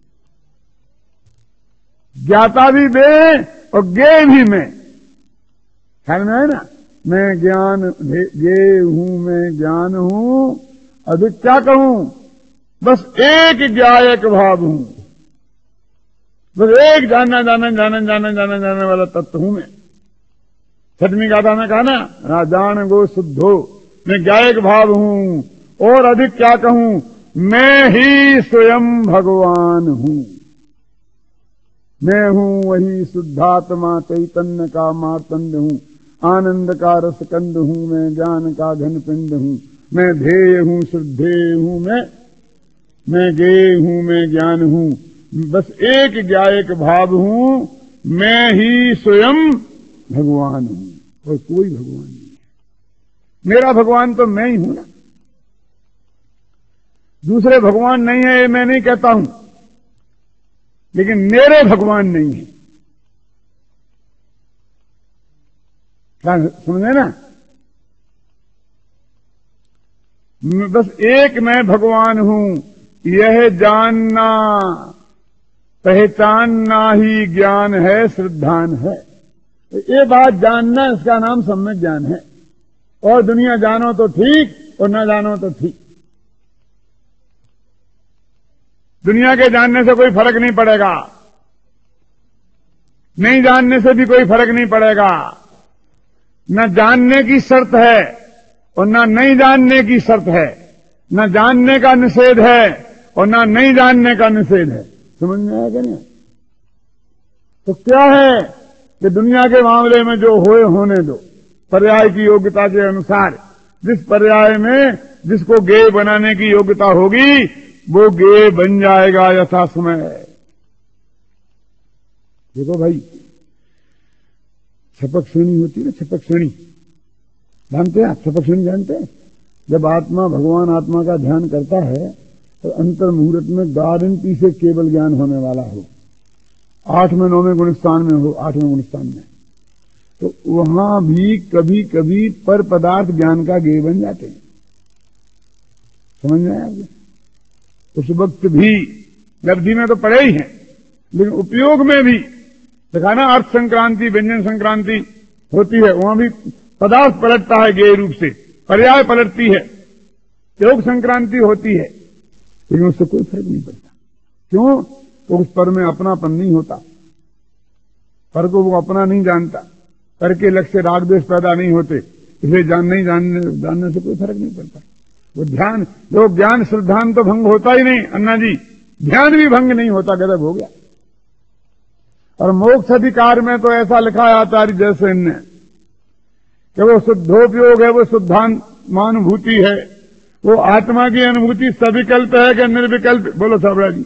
ज्ञाता भी मैं और ज्ञेय भी मैं। ख्याल में है ना? मैं ज्ञान ज्ञेय हूं, मैं ज्ञान हूं। अधिक क्या कहूं? बस एक ज्ञायक भाव हूं, बस एक जानने वाला तत्व हूं मैं। छठवीं गाथा में कहा ना, जान गो शुद्धो, मैं गायक भाव हूं। और अधिक क्या कहूं? मैं ही स्वयं भगवान हूं। मैं हूं वही शुद्धात्मा, चैतन्य का मार्तंड हूं, आनंद का रसकंद हूं, मैं ज्ञान का घन पिंड हूं। मैं ध्येय हूं, श्रद्धेय हूं, मैं गेय हूं, मैं ज्ञान हूं। बस एक ज्ञायक भाव हूं, मैं ही स्वयं भगवान हूं, और कोई भगवान नहीं है। मेरा भगवान तो मैं ही हूं ना, दूसरे भगवान नहीं है ये मैं नहीं कहता हूं, लेकिन मेरे भगवान नहीं है। क्या समझे ना? बस एक मैं भगवान हूं, यह जानना पहचानना ही ज्ञान है, श्रद्धान है। ये बात जानना, इसका नाम सम्यक ज्ञान है। और दुनिया जानो तो ठीक और न जानो तो ठीक। दुनिया के जानने से कोई फर्क नहीं पड़ेगा, नहीं जानने से भी कोई फर्क नहीं पड़ेगा। न जानने की शर्त है और न नहीं जानने की शर्त है, न जानने का निषेध है और न नहीं जानने का निषेध है। समझ में आया क्या नहीं? तो क्या है कि दुनिया के मामले में जो होने दो, पर्याय की योग्यता के अनुसार। जिस पर्याय में जिसको गेय बनाने की योग्यता होगी वो गेय बन जाएगा यथा समय। देखो भाई, छपक श्रेणी होती है ना, छपक श्रेणी जानते हैं आप? छपक श्रेणी जानते हैं? जब आत्मा भगवान आत्मा का ध्यान करता है तो अंतर मुहूर्त में गारंटी से केवल ज्ञान होने वाला हो, 8वें 9वें गुणस्थान में हो, 8वें गुणस्थान में, तो वहां भी कभी कभी पर पदार्थ ज्ञान का गेय बन जाते हैं। समझ में आया? उस वक्त भी लब्धि में तो पड़े ही हैं, लेकिन उपयोग में भी देखा ना, अर्थ संक्रांति व्यंजन संक्रांति होती है, वहां भी पदार्थ पलटता है गेय रूप से, पर्याय पलटती है, योग संक्रांति होती है, लेकिन उससे कोई फर्क नहीं पड़ता। क्यों? तो उस पर में अपनापन नहीं होता। पर को वो अपना नहीं जानता, पर के लक्ष्य राग द्वेष पैदा नहीं होते, इसलिए जानने से कोई फर्क नहीं पड़ता। वो ध्यान, जो ज्ञान श्रद्धान तो भंग होता ही नहीं अन्ना जी, ध्यान भी भंग नहीं होता, गजब हो गया। और मोक्ष अधिकार में तो ऐसा लिखा है आचार्य जयसेन ने कि वो शुद्धोपयोग है, वो शुद्धात्मानुभूति है, वो आत्मा की अनुभूति सविकल्प है कि निर्विकल्प? बोलो साबड़ा जी।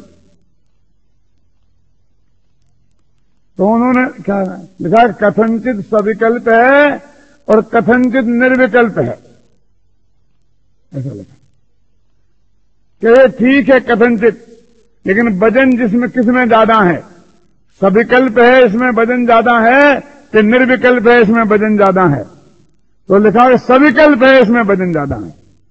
तो उन्होंने क्या लिखा? कथनचित सविकल्प है और कथनचित निर्विकल्प है, ऐसा लिखा कि ये ठीक है कथनचित, लेकिन वजन जिसमें किसमें ज्यादा है? सविकल्प है इसमें वजन ज्यादा है कि निर्विकल्प है इसमें वजन ज्यादा है? तो लिखा है सविकल्प है इसमें वजन ज्यादा है।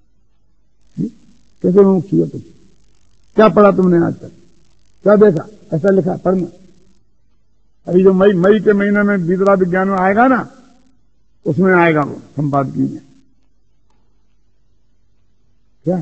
कैसे मुक्त हुआ तुम? क्या पढ़ा तुमने आज तक? क्या देखा? ऐसा लिखा, पढ़ना। अभी जो मई के महीने में विद्या विज्ञान में आएगा ना, उसमें आएगा वो संपादकीय में। क्या?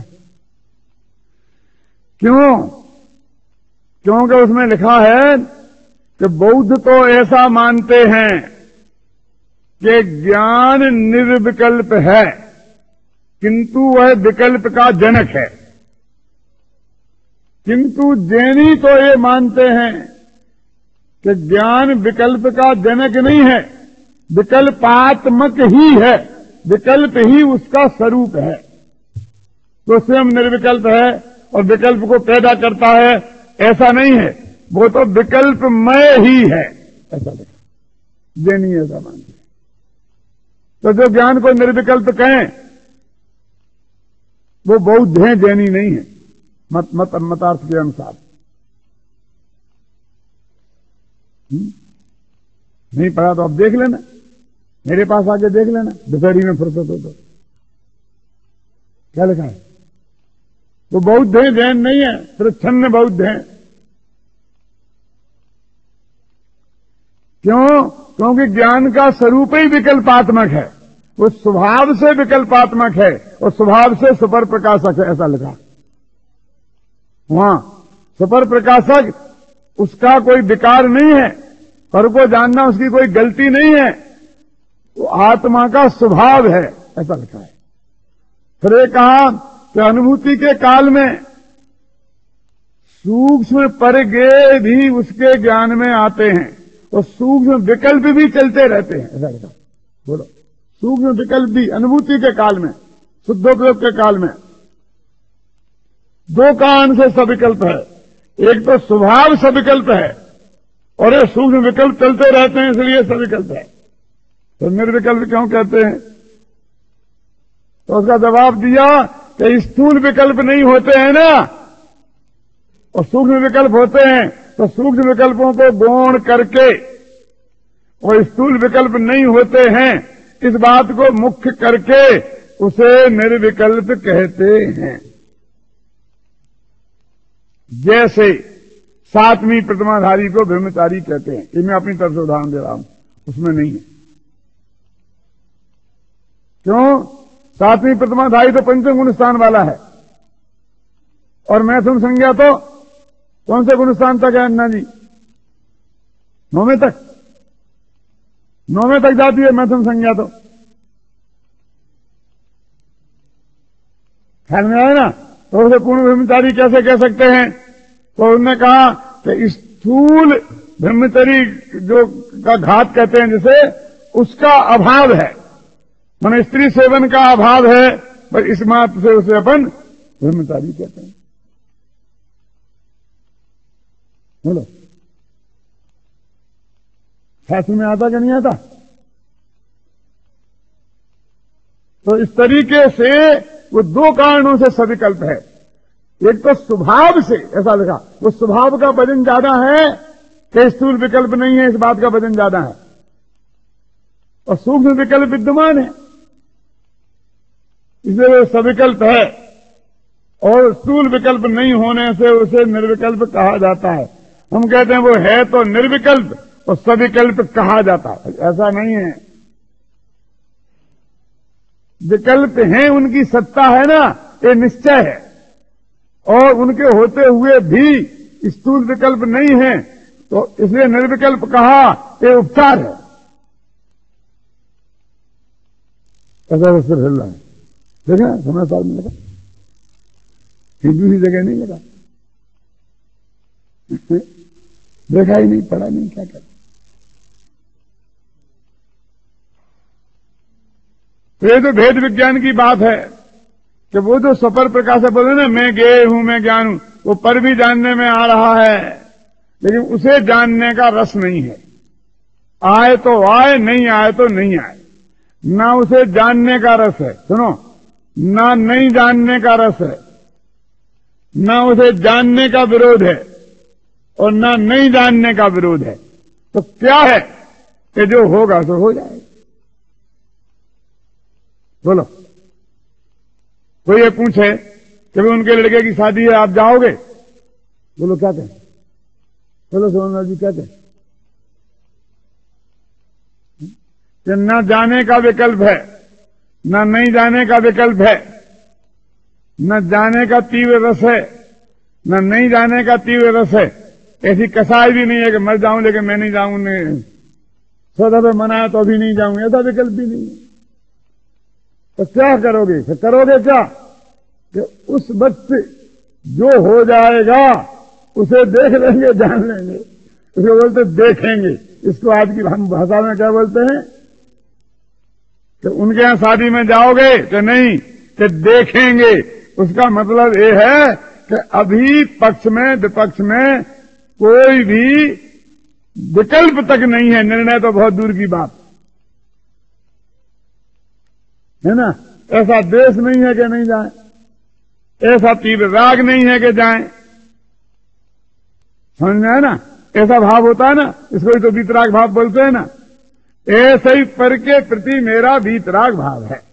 क्योंकि उसमें लिखा है कि बौद्ध तो ऐसा मानते हैं कि ज्ञान निर्विकल्प है, किंतु वह विकल्प का जनक है। किंतु जैनी तो ये मानते हैं कि ज्ञान विकल्प का जनक नहीं है, विकल्पात्मक ही है, विकल्प ही उसका स्वरूप है। तो स्वयं निर्विकल्प है और विकल्प को पैदा करता है, ऐसा नहीं है, वो तो विकल्पमय ही है, ऐसा लिखा। जैनी ऐसा मानते हैं। तो जो ज्ञान को निर्विकल्प कहें वो बौद्ध हैं, जैनी नहीं है, मतार्थ के अनुसार। नहीं पढ़ा तो अब देख लेना, मेरे पास आके देख लेना, दोपहरी में फुर्सत हो तो। क्या लिखा है? वो बौद्ध हैं, जैन नहीं है, प्रच्छन्न बौद्ध हैं। क्यों? क्योंकि ज्ञान का स्वरूप ही विकल्पात्मक है, वो स्वभाव से विकल्पात्मक है और स्वभाव से सुपर प्रकाशक है, ऐसा लिखा। वहां सुपर प्रकाशक उसका कोई विकार नहीं है, पर को जानना उसकी कोई गलती नहीं है, वो आत्मा का स्वभाव है, ऐसा लिखा है। फिर ये कहा कि अनुभूति के काल में सूक्ष्म परगे भी उसके ज्ञान में आते हैं और सूक्ष्म विकल्प भी चलते रहते हैं, ऐसा लिखा। बोलो, सूक्ष्म विकल्प भी अनुभूति के काल में, शुद्धोपयोग के काल में। दो कारण से सविकल्प है, एक तो स्वभाव सविकल्प है और ये सूक्ष्म विकल्प चलते रहते हैं, इसलिए सविकल्प है। तो निर्विकल्प क्यों कहते हैं? तो उसका जवाब दिया कि स्थूल विकल्प नहीं होते हैं ना, और सूक्ष्म विकल्प होते हैं, तो सूक्ष्म विकल्पों को गौण करके और स्थूल विकल्प नहीं होते हैं, इस बात को मुख्य करके उसे निर्विकल्प कहते हैं। जैसे सातवीं प्रतिमाधारी को ब्रह्मचारी कहते हैं, ये मैं अपनी तरफ से उदाहरण दे रहा हूं, उसमें नहीं है। क्यों? सातवीं प्रतिमाधारी तो पंचम गुण स्थान वाला है, और मैथुन संज्ञा तो कौन से गुण स्थान तक है अन्ना जी? 9वें तक, 9वें तक जाती है मैथुन संज्ञा। तो ख्याल में आया ना? तो उसे पूर्ण ब्रह्मचारी कैसे कह सकते हैं? तो उन्होंने कहा कि स्थूल ब्रह्मचरी जो का घात कहते हैं जिसे, उसका अभाव है, माने स्त्री सेवन का अभाव है, पर इस मात्र से उसे अपन ब्रह्मचारी कहते हैं। बोलो, शास्त्र में आता कि नहीं आता? तो इस तरीके से वो दो कारणों से सविकल्प है। एक तो स्वभाव से, ऐसा लिखा, वो स्वभाव का वजन ज्यादा है कि स्थूल विकल्प नहीं है, इस बात का वजन ज्यादा है, और सूक्ष्म विकल्प विद्यमान है, इसलिए वो सविकल्प है। और स्थूल विकल्प नहीं होने से उसे निर्विकल्प कहा जाता है। हम कहते हैं वो है तो निर्विकल्प और सविकल्प कहा जाता है, ऐसा नहीं है। विकल्प हैं, उनकी सत्ता है ना, ये निश्चय है, और उनके होते हुए भी स्थूल विकल्प नहीं है, तो इसलिए निर्विकल्प कहा, ये उपचार है। ऐसा सिर हिल रहा है, देखा समय साल में लगा, दूसरी जगह नहीं लगा, देखा ही नहीं, पढ़ा नहीं, क्या कर। तो ये तो भेद विज्ञान की बात है कि वो जो सपर प्रकाश है, बोले ना मैं ज्ञेय हूं, मैं ज्ञान हूं, वो पर भी जानने में आ रहा है, लेकिन उसे जानने का रस नहीं है। आए तो आए, नहीं आए तो नहीं आए, ना उसे जानने का रस है। सुनो, ना नहीं जानने का रस है, ना उसे जानने का विरोध है, और ना नहीं जानने का विरोध है। तो क्या है कि जो होगा तो हो जाएगा। बोलो, कोई ये पूछे कि भाई उनके लड़के की शादी है, आप जाओगे? बोलो क्या कहें? बोलो सोमनाथ जी क्या कहें? कि न जाने का विकल्प है, न नहीं जाने का विकल्प है, न जाने का तीव्र रस है, न नहीं जाने का तीव्र रस है। ऐसी कसाई भी नहीं है कि मर जाऊं लेकिन मैं नहीं जाऊंगा, 100 दफे मनाया तो अभी नहीं जाऊंगा, ऐसा विकल्प भी नहीं है। तो क्या करोगे? फिर करोगे क्या कि उस वक्त जो हो जाएगा उसे देख लेंगे, जान लेंगे। उसको बोलते देखेंगे। इसको आज की हम भाषा में क्या बोलते हैं कि उनके यहां शादी में जाओगे कि नहीं, कि देखेंगे। उसका मतलब ये है कि अभी पक्ष में विपक्ष में कोई भी विकल्प तक नहीं है, निर्णय तो बहुत दूर की बात है ना। ऐसा द्वेष नहीं है कि नहीं जाए, ऐसा तीव्र राग नहीं है कि जाए, समझ में है ना। ऐसा भाव होता है ना, इसको ही तो वीतराग भाव बोलते हैं ना। ऐसे ही पर के प्रति मेरा वीतराग भाव है।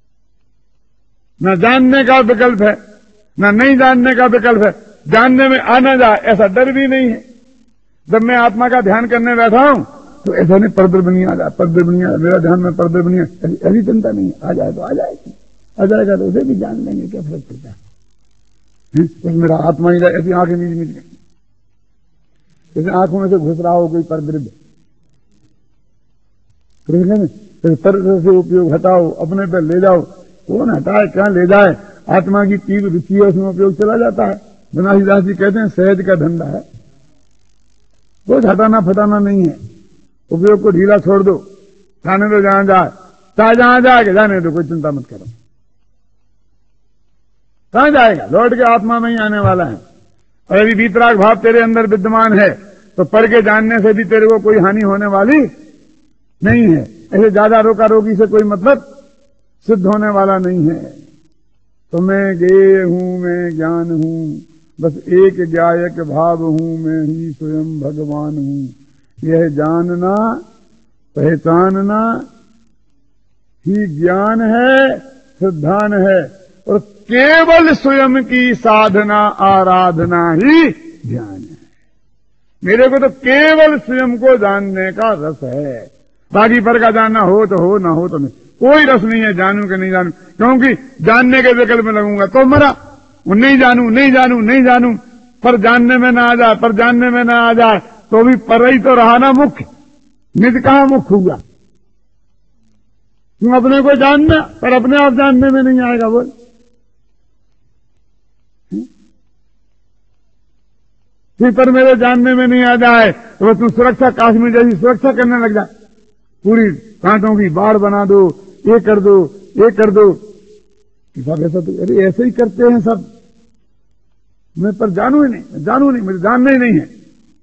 न जानने का विकल्प है, न नहीं जानने का विकल्प है। जानने में आना जाए ऐसा डर भी नहीं है। जब मैं आत्मा का ध्यान करने बैठा हूं तो ऐसा नहीं परदर बनी आ जाए, परदर बनी आ, मेरा ध्यान में परदर बनी, ऐसी चिंता नहीं। आ जाए तो आ जाएगी, आ जाएगा तो उसे भी जान लेंगे, क्या फर्क पड़ता है। बस मेरा आत्मा ही ऐसी आंखें मीच मीच गई, जैसे आंखों में से घुस रहा हो कोई परद्रव्य। फिर तरह से उपयोग हटाओ, अपने पर ले जाओ। कौन हटाए, क्या ले जाए? आत्मा की तीव्र रुचि है, उसमें उपयोग चला जाता है। बनारसीदास जी कहते हैं सहज का धंधा है, कुछ हटाना फटाना नहीं है। उपयोग को ढीला छोड़ दो, जाने दो जहां जाए, चाहे जहां जाएगा जाने दो, कोई चिंता मत करो। कहां जाएगा? लौट के आत्मा में ही आने वाला है। और यदि वीतराग भाव तेरे अंदर विद्यमान है तो पर के जानने से भी तेरे को कोई हानि होने वाली नहीं है। ऐसे ज्यादा रोका रोकी से कोई मतलब सिद्ध होने वाला नहीं है। तो मैं ज्ञेय हूं, मैं ज्ञान हूं, बस एक ज्ञायक भाव हूं, मैं ही स्वयं भगवान हूं। यह जानना पहचानना ही ज्ञान है, श्रद्धान है। और केवल स्वयं की साधना आराधना ही ध्यान है। मेरे को तो केवल स्वयं को जानने का रस है। बाकी पर का जानना हो तो हो, ना हो तो नहीं। कोई रस नहीं है जानू कि नहीं जानू, क्योंकि जानने के विकल्प में लगूंगा तो मरा। वो नहीं जानू नहीं जानू नहीं जानू, पर जानने में ना आ जाए, पर जानने में ना आ जाए तो भी पर ही तो रहा ना मुख्य। निज कहां मुख्य हुआ? तुम अपने को जानना, पर अपने आप जानने में नहीं आएगा। बोल, पर मेरे जानने में नहीं आ जाए तो बस तुम सुरक्षा काश्मीर जैसी सुरक्षा करने लग जाए। पूरी कांटों की बाढ़ बना दो, ये कर दो, ये कर दो। सब ऐसा तो अरे ऐसे ही करते हैं सब। मैं पर जानू ही नहीं, जानू नहीं, मुझे जानना ही नहीं है।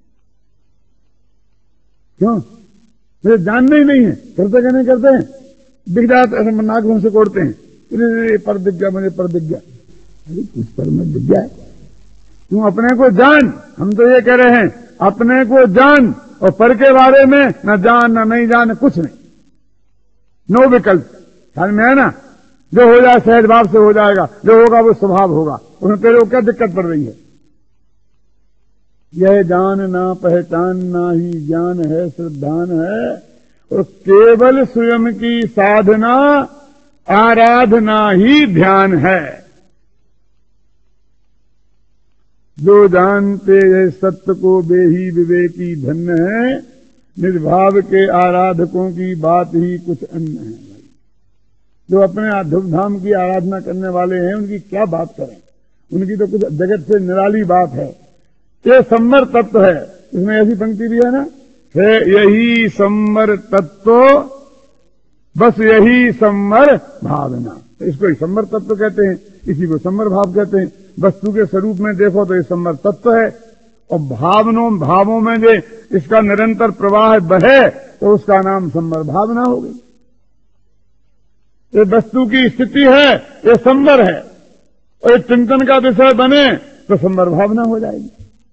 क्यों? मुझे जानना ही नहीं है। करते क्या नहीं करते हैं? दिख जाते ऐसे नाक मुंह से कोड़ते हैं, पर दिख गया, मुझे पर दिख गया। अरे कुछ पर में दिख गया है। तुम अपने को जान। हम तो ये कह रहे हैं अपने को जान, और पर के बारे में न जान न नहीं जान, कुछ नहीं, नो विकल्प। ख्याल में है ना? जो हो जाए सहज भाव से हो जाएगा, जो होगा वो स्वभाव होगा। उसमें तेरे को क्या दिक्कत पड़ रही है? यह जानना पहचानना ही ज्ञान है, श्रद्धान है। और केवल स्वयं की साधना आराधना ही ध्यान है। जो जानते है सत्य को वे ही विवेकी धन्य है, निर्भाव के आराधकों की बात ही कुछ अन्य है। भाई जो अपने धूमधाम की आराधना करने वाले हैं उनकी क्या बात करें, उनकी तो कुछ जगत से निराली बात है। ये सम्मर तत्व है, इसमें ऐसी पंक्ति भी है ना, है यही सम्मर तत्व, बस यही सम्मर भावना। इसको ही सम्मर तत्व कहते हैं, इसी को सम्मर भाव कहते हैं। वस्तु के स्वरूप में देखो तो ये सम्मर तत्व है, और भावों में जो इसका निरंतर प्रवाह बहे तो उसका नाम सम्मर भावना हो गई। ये वस्तु की स्थिति है, ये सम्मर है, और एक चिंतन का विषय बने तो सम्मर भावना हो जाएगी।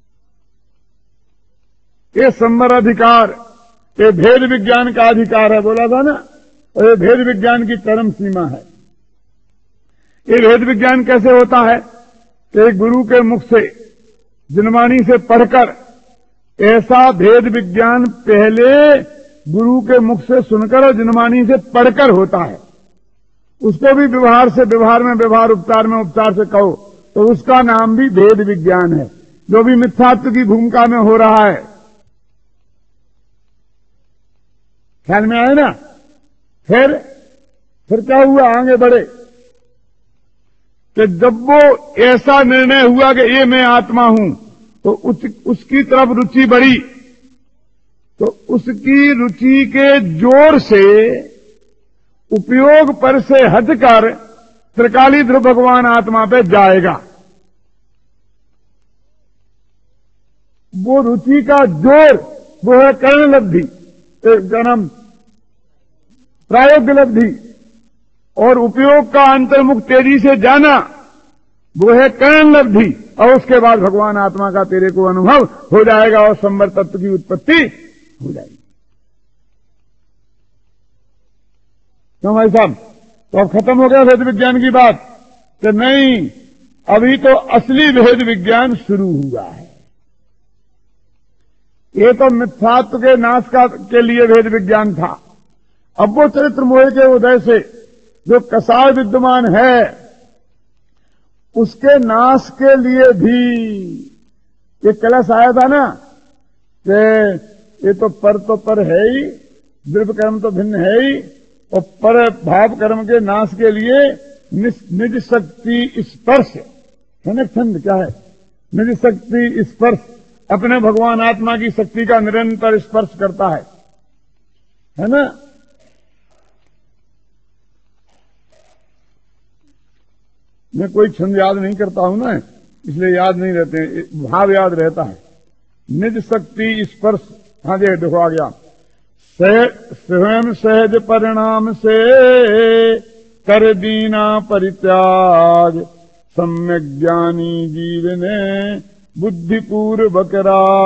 ये सम्मर अधिकार, ये भेद विज्ञान का अधिकार है, बोला था ना, और ये भेद विज्ञान की चरम सीमा है। ये भेद विज्ञान कैसे होता है कि गुरु के मुख से, जिनवाणी से पढ़कर, ऐसा भेद विज्ञान पहले गुरु के मुख से सुनकर और जिनवाणी से पढ़कर होता है। उसको भी व्यवहार से व्यवहार में व्यवहार, उपचार में उपचार से कहो तो उसका नाम भी भेद विज्ञान है, जो भी मिथ्यात्व की भूमिका में हो रहा है। ख्याल में आए ना। फिर क्या हुआ, आगे बढ़े कि जब वो ऐसा निर्णय हुआ कि ये मैं आत्मा हूं, तो उसकी तरफ रुचि बढ़ी, तो उसकी रुचि के जोर से उपयोग पर से हटकर त्रिकाली ध्रुव भगवान आत्मा पे जाएगा। वो रुचि का जोर वो है कर्ण लब्धि, जन्म प्रायोग्य लब्धि, और उपयोग का अंतर्मुख तेजी से जाना वो है कर्ण लब्धि। और उसके बाद भगवान आत्मा का तेरे को अनुभव हो जाएगा और सम्मर तत्व की उत्पत्ति हो जाएगी। क्यों भाई साहब, तो अब खत्म हो गया भेद विज्ञान की बात कि नहीं, अभी तो असली भेद विज्ञान शुरू हुआ है। ये तो मिथ्यात्व के नाश के लिए भेद विज्ञान था। अब वो चरित्र मोह के उदय से जो कसाय विद्यमान है उसके नाश के लिए भी ये कलश आया था ना कि ये तो पर है ही, द्रव्य कर्म तो भिन्न है ही, और पर भाव कर्म के नाश के लिए निज शक्ति स्पर्श है ना, छंद क्या है, निज शक्ति स्पर्श, अपने भगवान आत्मा की शक्ति का निरंतर स्पर्श करता है ना। मैं कोई छंद याद नहीं करता हूं ना, इसलिए याद नहीं रहते, भाव याद रहता है। निज शक्ति स्पर्श, हाँ जी देखो आ गया, स्वयं सहज परिणाम से कर दीना परित्याग, सम्यक ज्ञानी जीव ने बुद्धिपूर्वक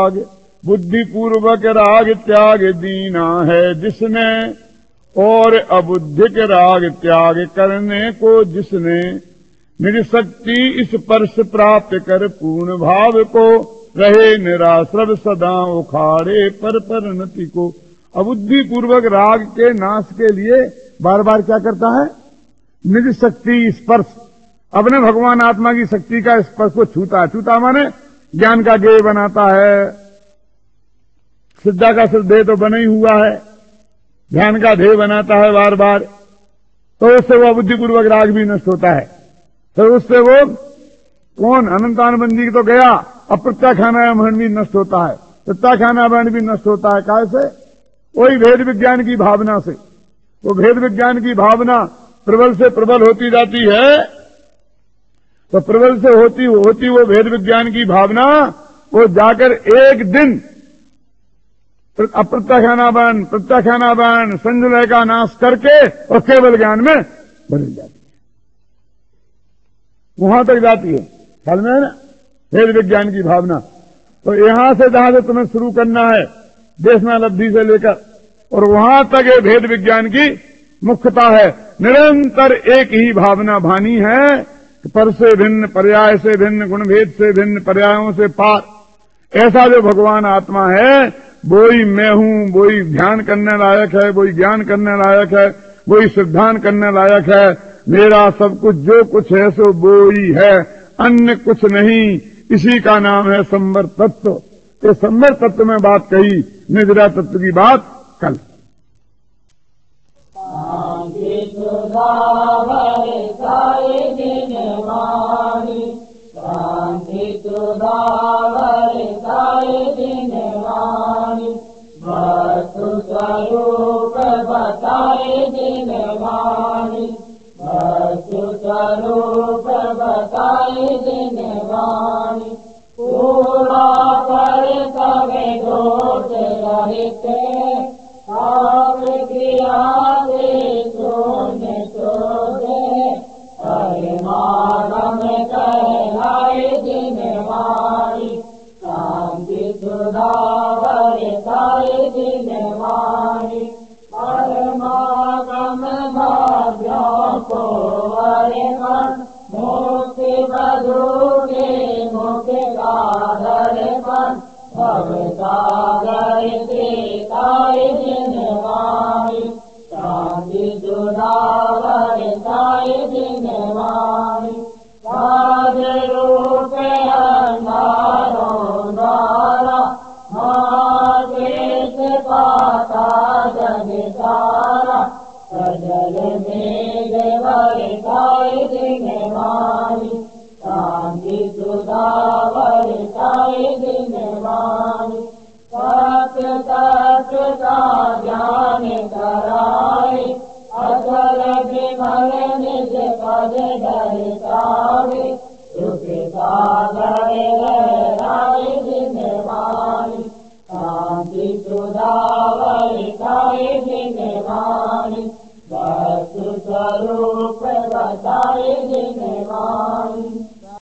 राग त्याग दीना है जिसने, और अबुद्धिक राग त्याग करने को जिसने, निज शक्ति स्पर्श प्राप्त कर पूर्ण भाव को, रहे निराश्रव सदा उखाड़े पर परिणति को। अबुद्धि पूर्वक राग के नाश के लिए बार बार क्या करता है, निज शक्ति स्पर्श, अपने भगवान आत्मा की शक्ति का स्पर्श को छूता है। छूता माने ज्ञान का गेय बनाता है, सिद्धा का सिद्धेय तो बना ही हुआ है, ध्यान का ध्येय बनाता है बार बार, तो उससे वो अबुद्धिपूर्वक राग भी नष्ट होता है। तो उससे वो कौन अनंतानुबंधी तो गया, अब प्रत्याख्यानावरण भी नष्ट होता है, प्रत्याख्यानावरण भी नष्ट होता है। कैसे? वही भेद विज्ञान की भावना से। वो भेद विज्ञान की भावना प्रबल से प्रबल होती जाती है, तो प्रबल से होती वो भेद विज्ञान की भावना वो जाकर एक दिन प्रत्याख्यानावरण संजय का नाश करके और केवल ज्ञान में बदल जाती है, वहां तक जाती है। ख्याल में है ना भेद विज्ञान की भावना। तो यहां से जहां से तुम्हें शुरू करना है देशनालब्धि से लेकर, और वहां तक ये भेद विज्ञान की मुख्यता है। निरंतर एक ही भावना भानी है, पर से भिन्न, पर्याय से भिन्न, गुणभेद से भिन्न, पर्यायों से पार। ऐसा जो भगवान आत्मा है वो ही मैं हूं, वो ही ध्यान करने लायक है, वो ही ज्ञान करने लायक है, वो ही सिद्धांत करने लायक है। मेरा सब कुछ जो कुछ है सो वो ही है, अन्य कुछ नहीं। इसी का नाम है संवर तत्व। ये संवर तत्व में बात कही, निद्रा तत्व की बात कल। स्वरूप बताए दिनवाणी, स्वरूप बताए दिनवाणी, पूरा कर सवे दोष रहित, आप क्रिया से सोने सोने, परिमागम कहलाए दिनवाणी, शांति सुधा बरसाए दिनवाणी, परमागम भाग्य को अरिमन, मुक्ति बधु के मुक्ति सागर मन, भवसागर से ताए दिनवाणी, शांति सुधा बरसाए दिनवाणी, राज रूप अंधारों द्वारा महादेश पाता जग सारा, सजल मेघ बरसाए दिनवाणी, शांति सुधा बरसाए दिनवाणी, सत्य तत्व का ज्ञान कराए, अचल विमल निज पद दर्शावे, सुख सागर लहराए दिनवाणी, शांति सुधा बरसाए दिनवाणी, वस्तु स्वरूप बताए दिनवाणी।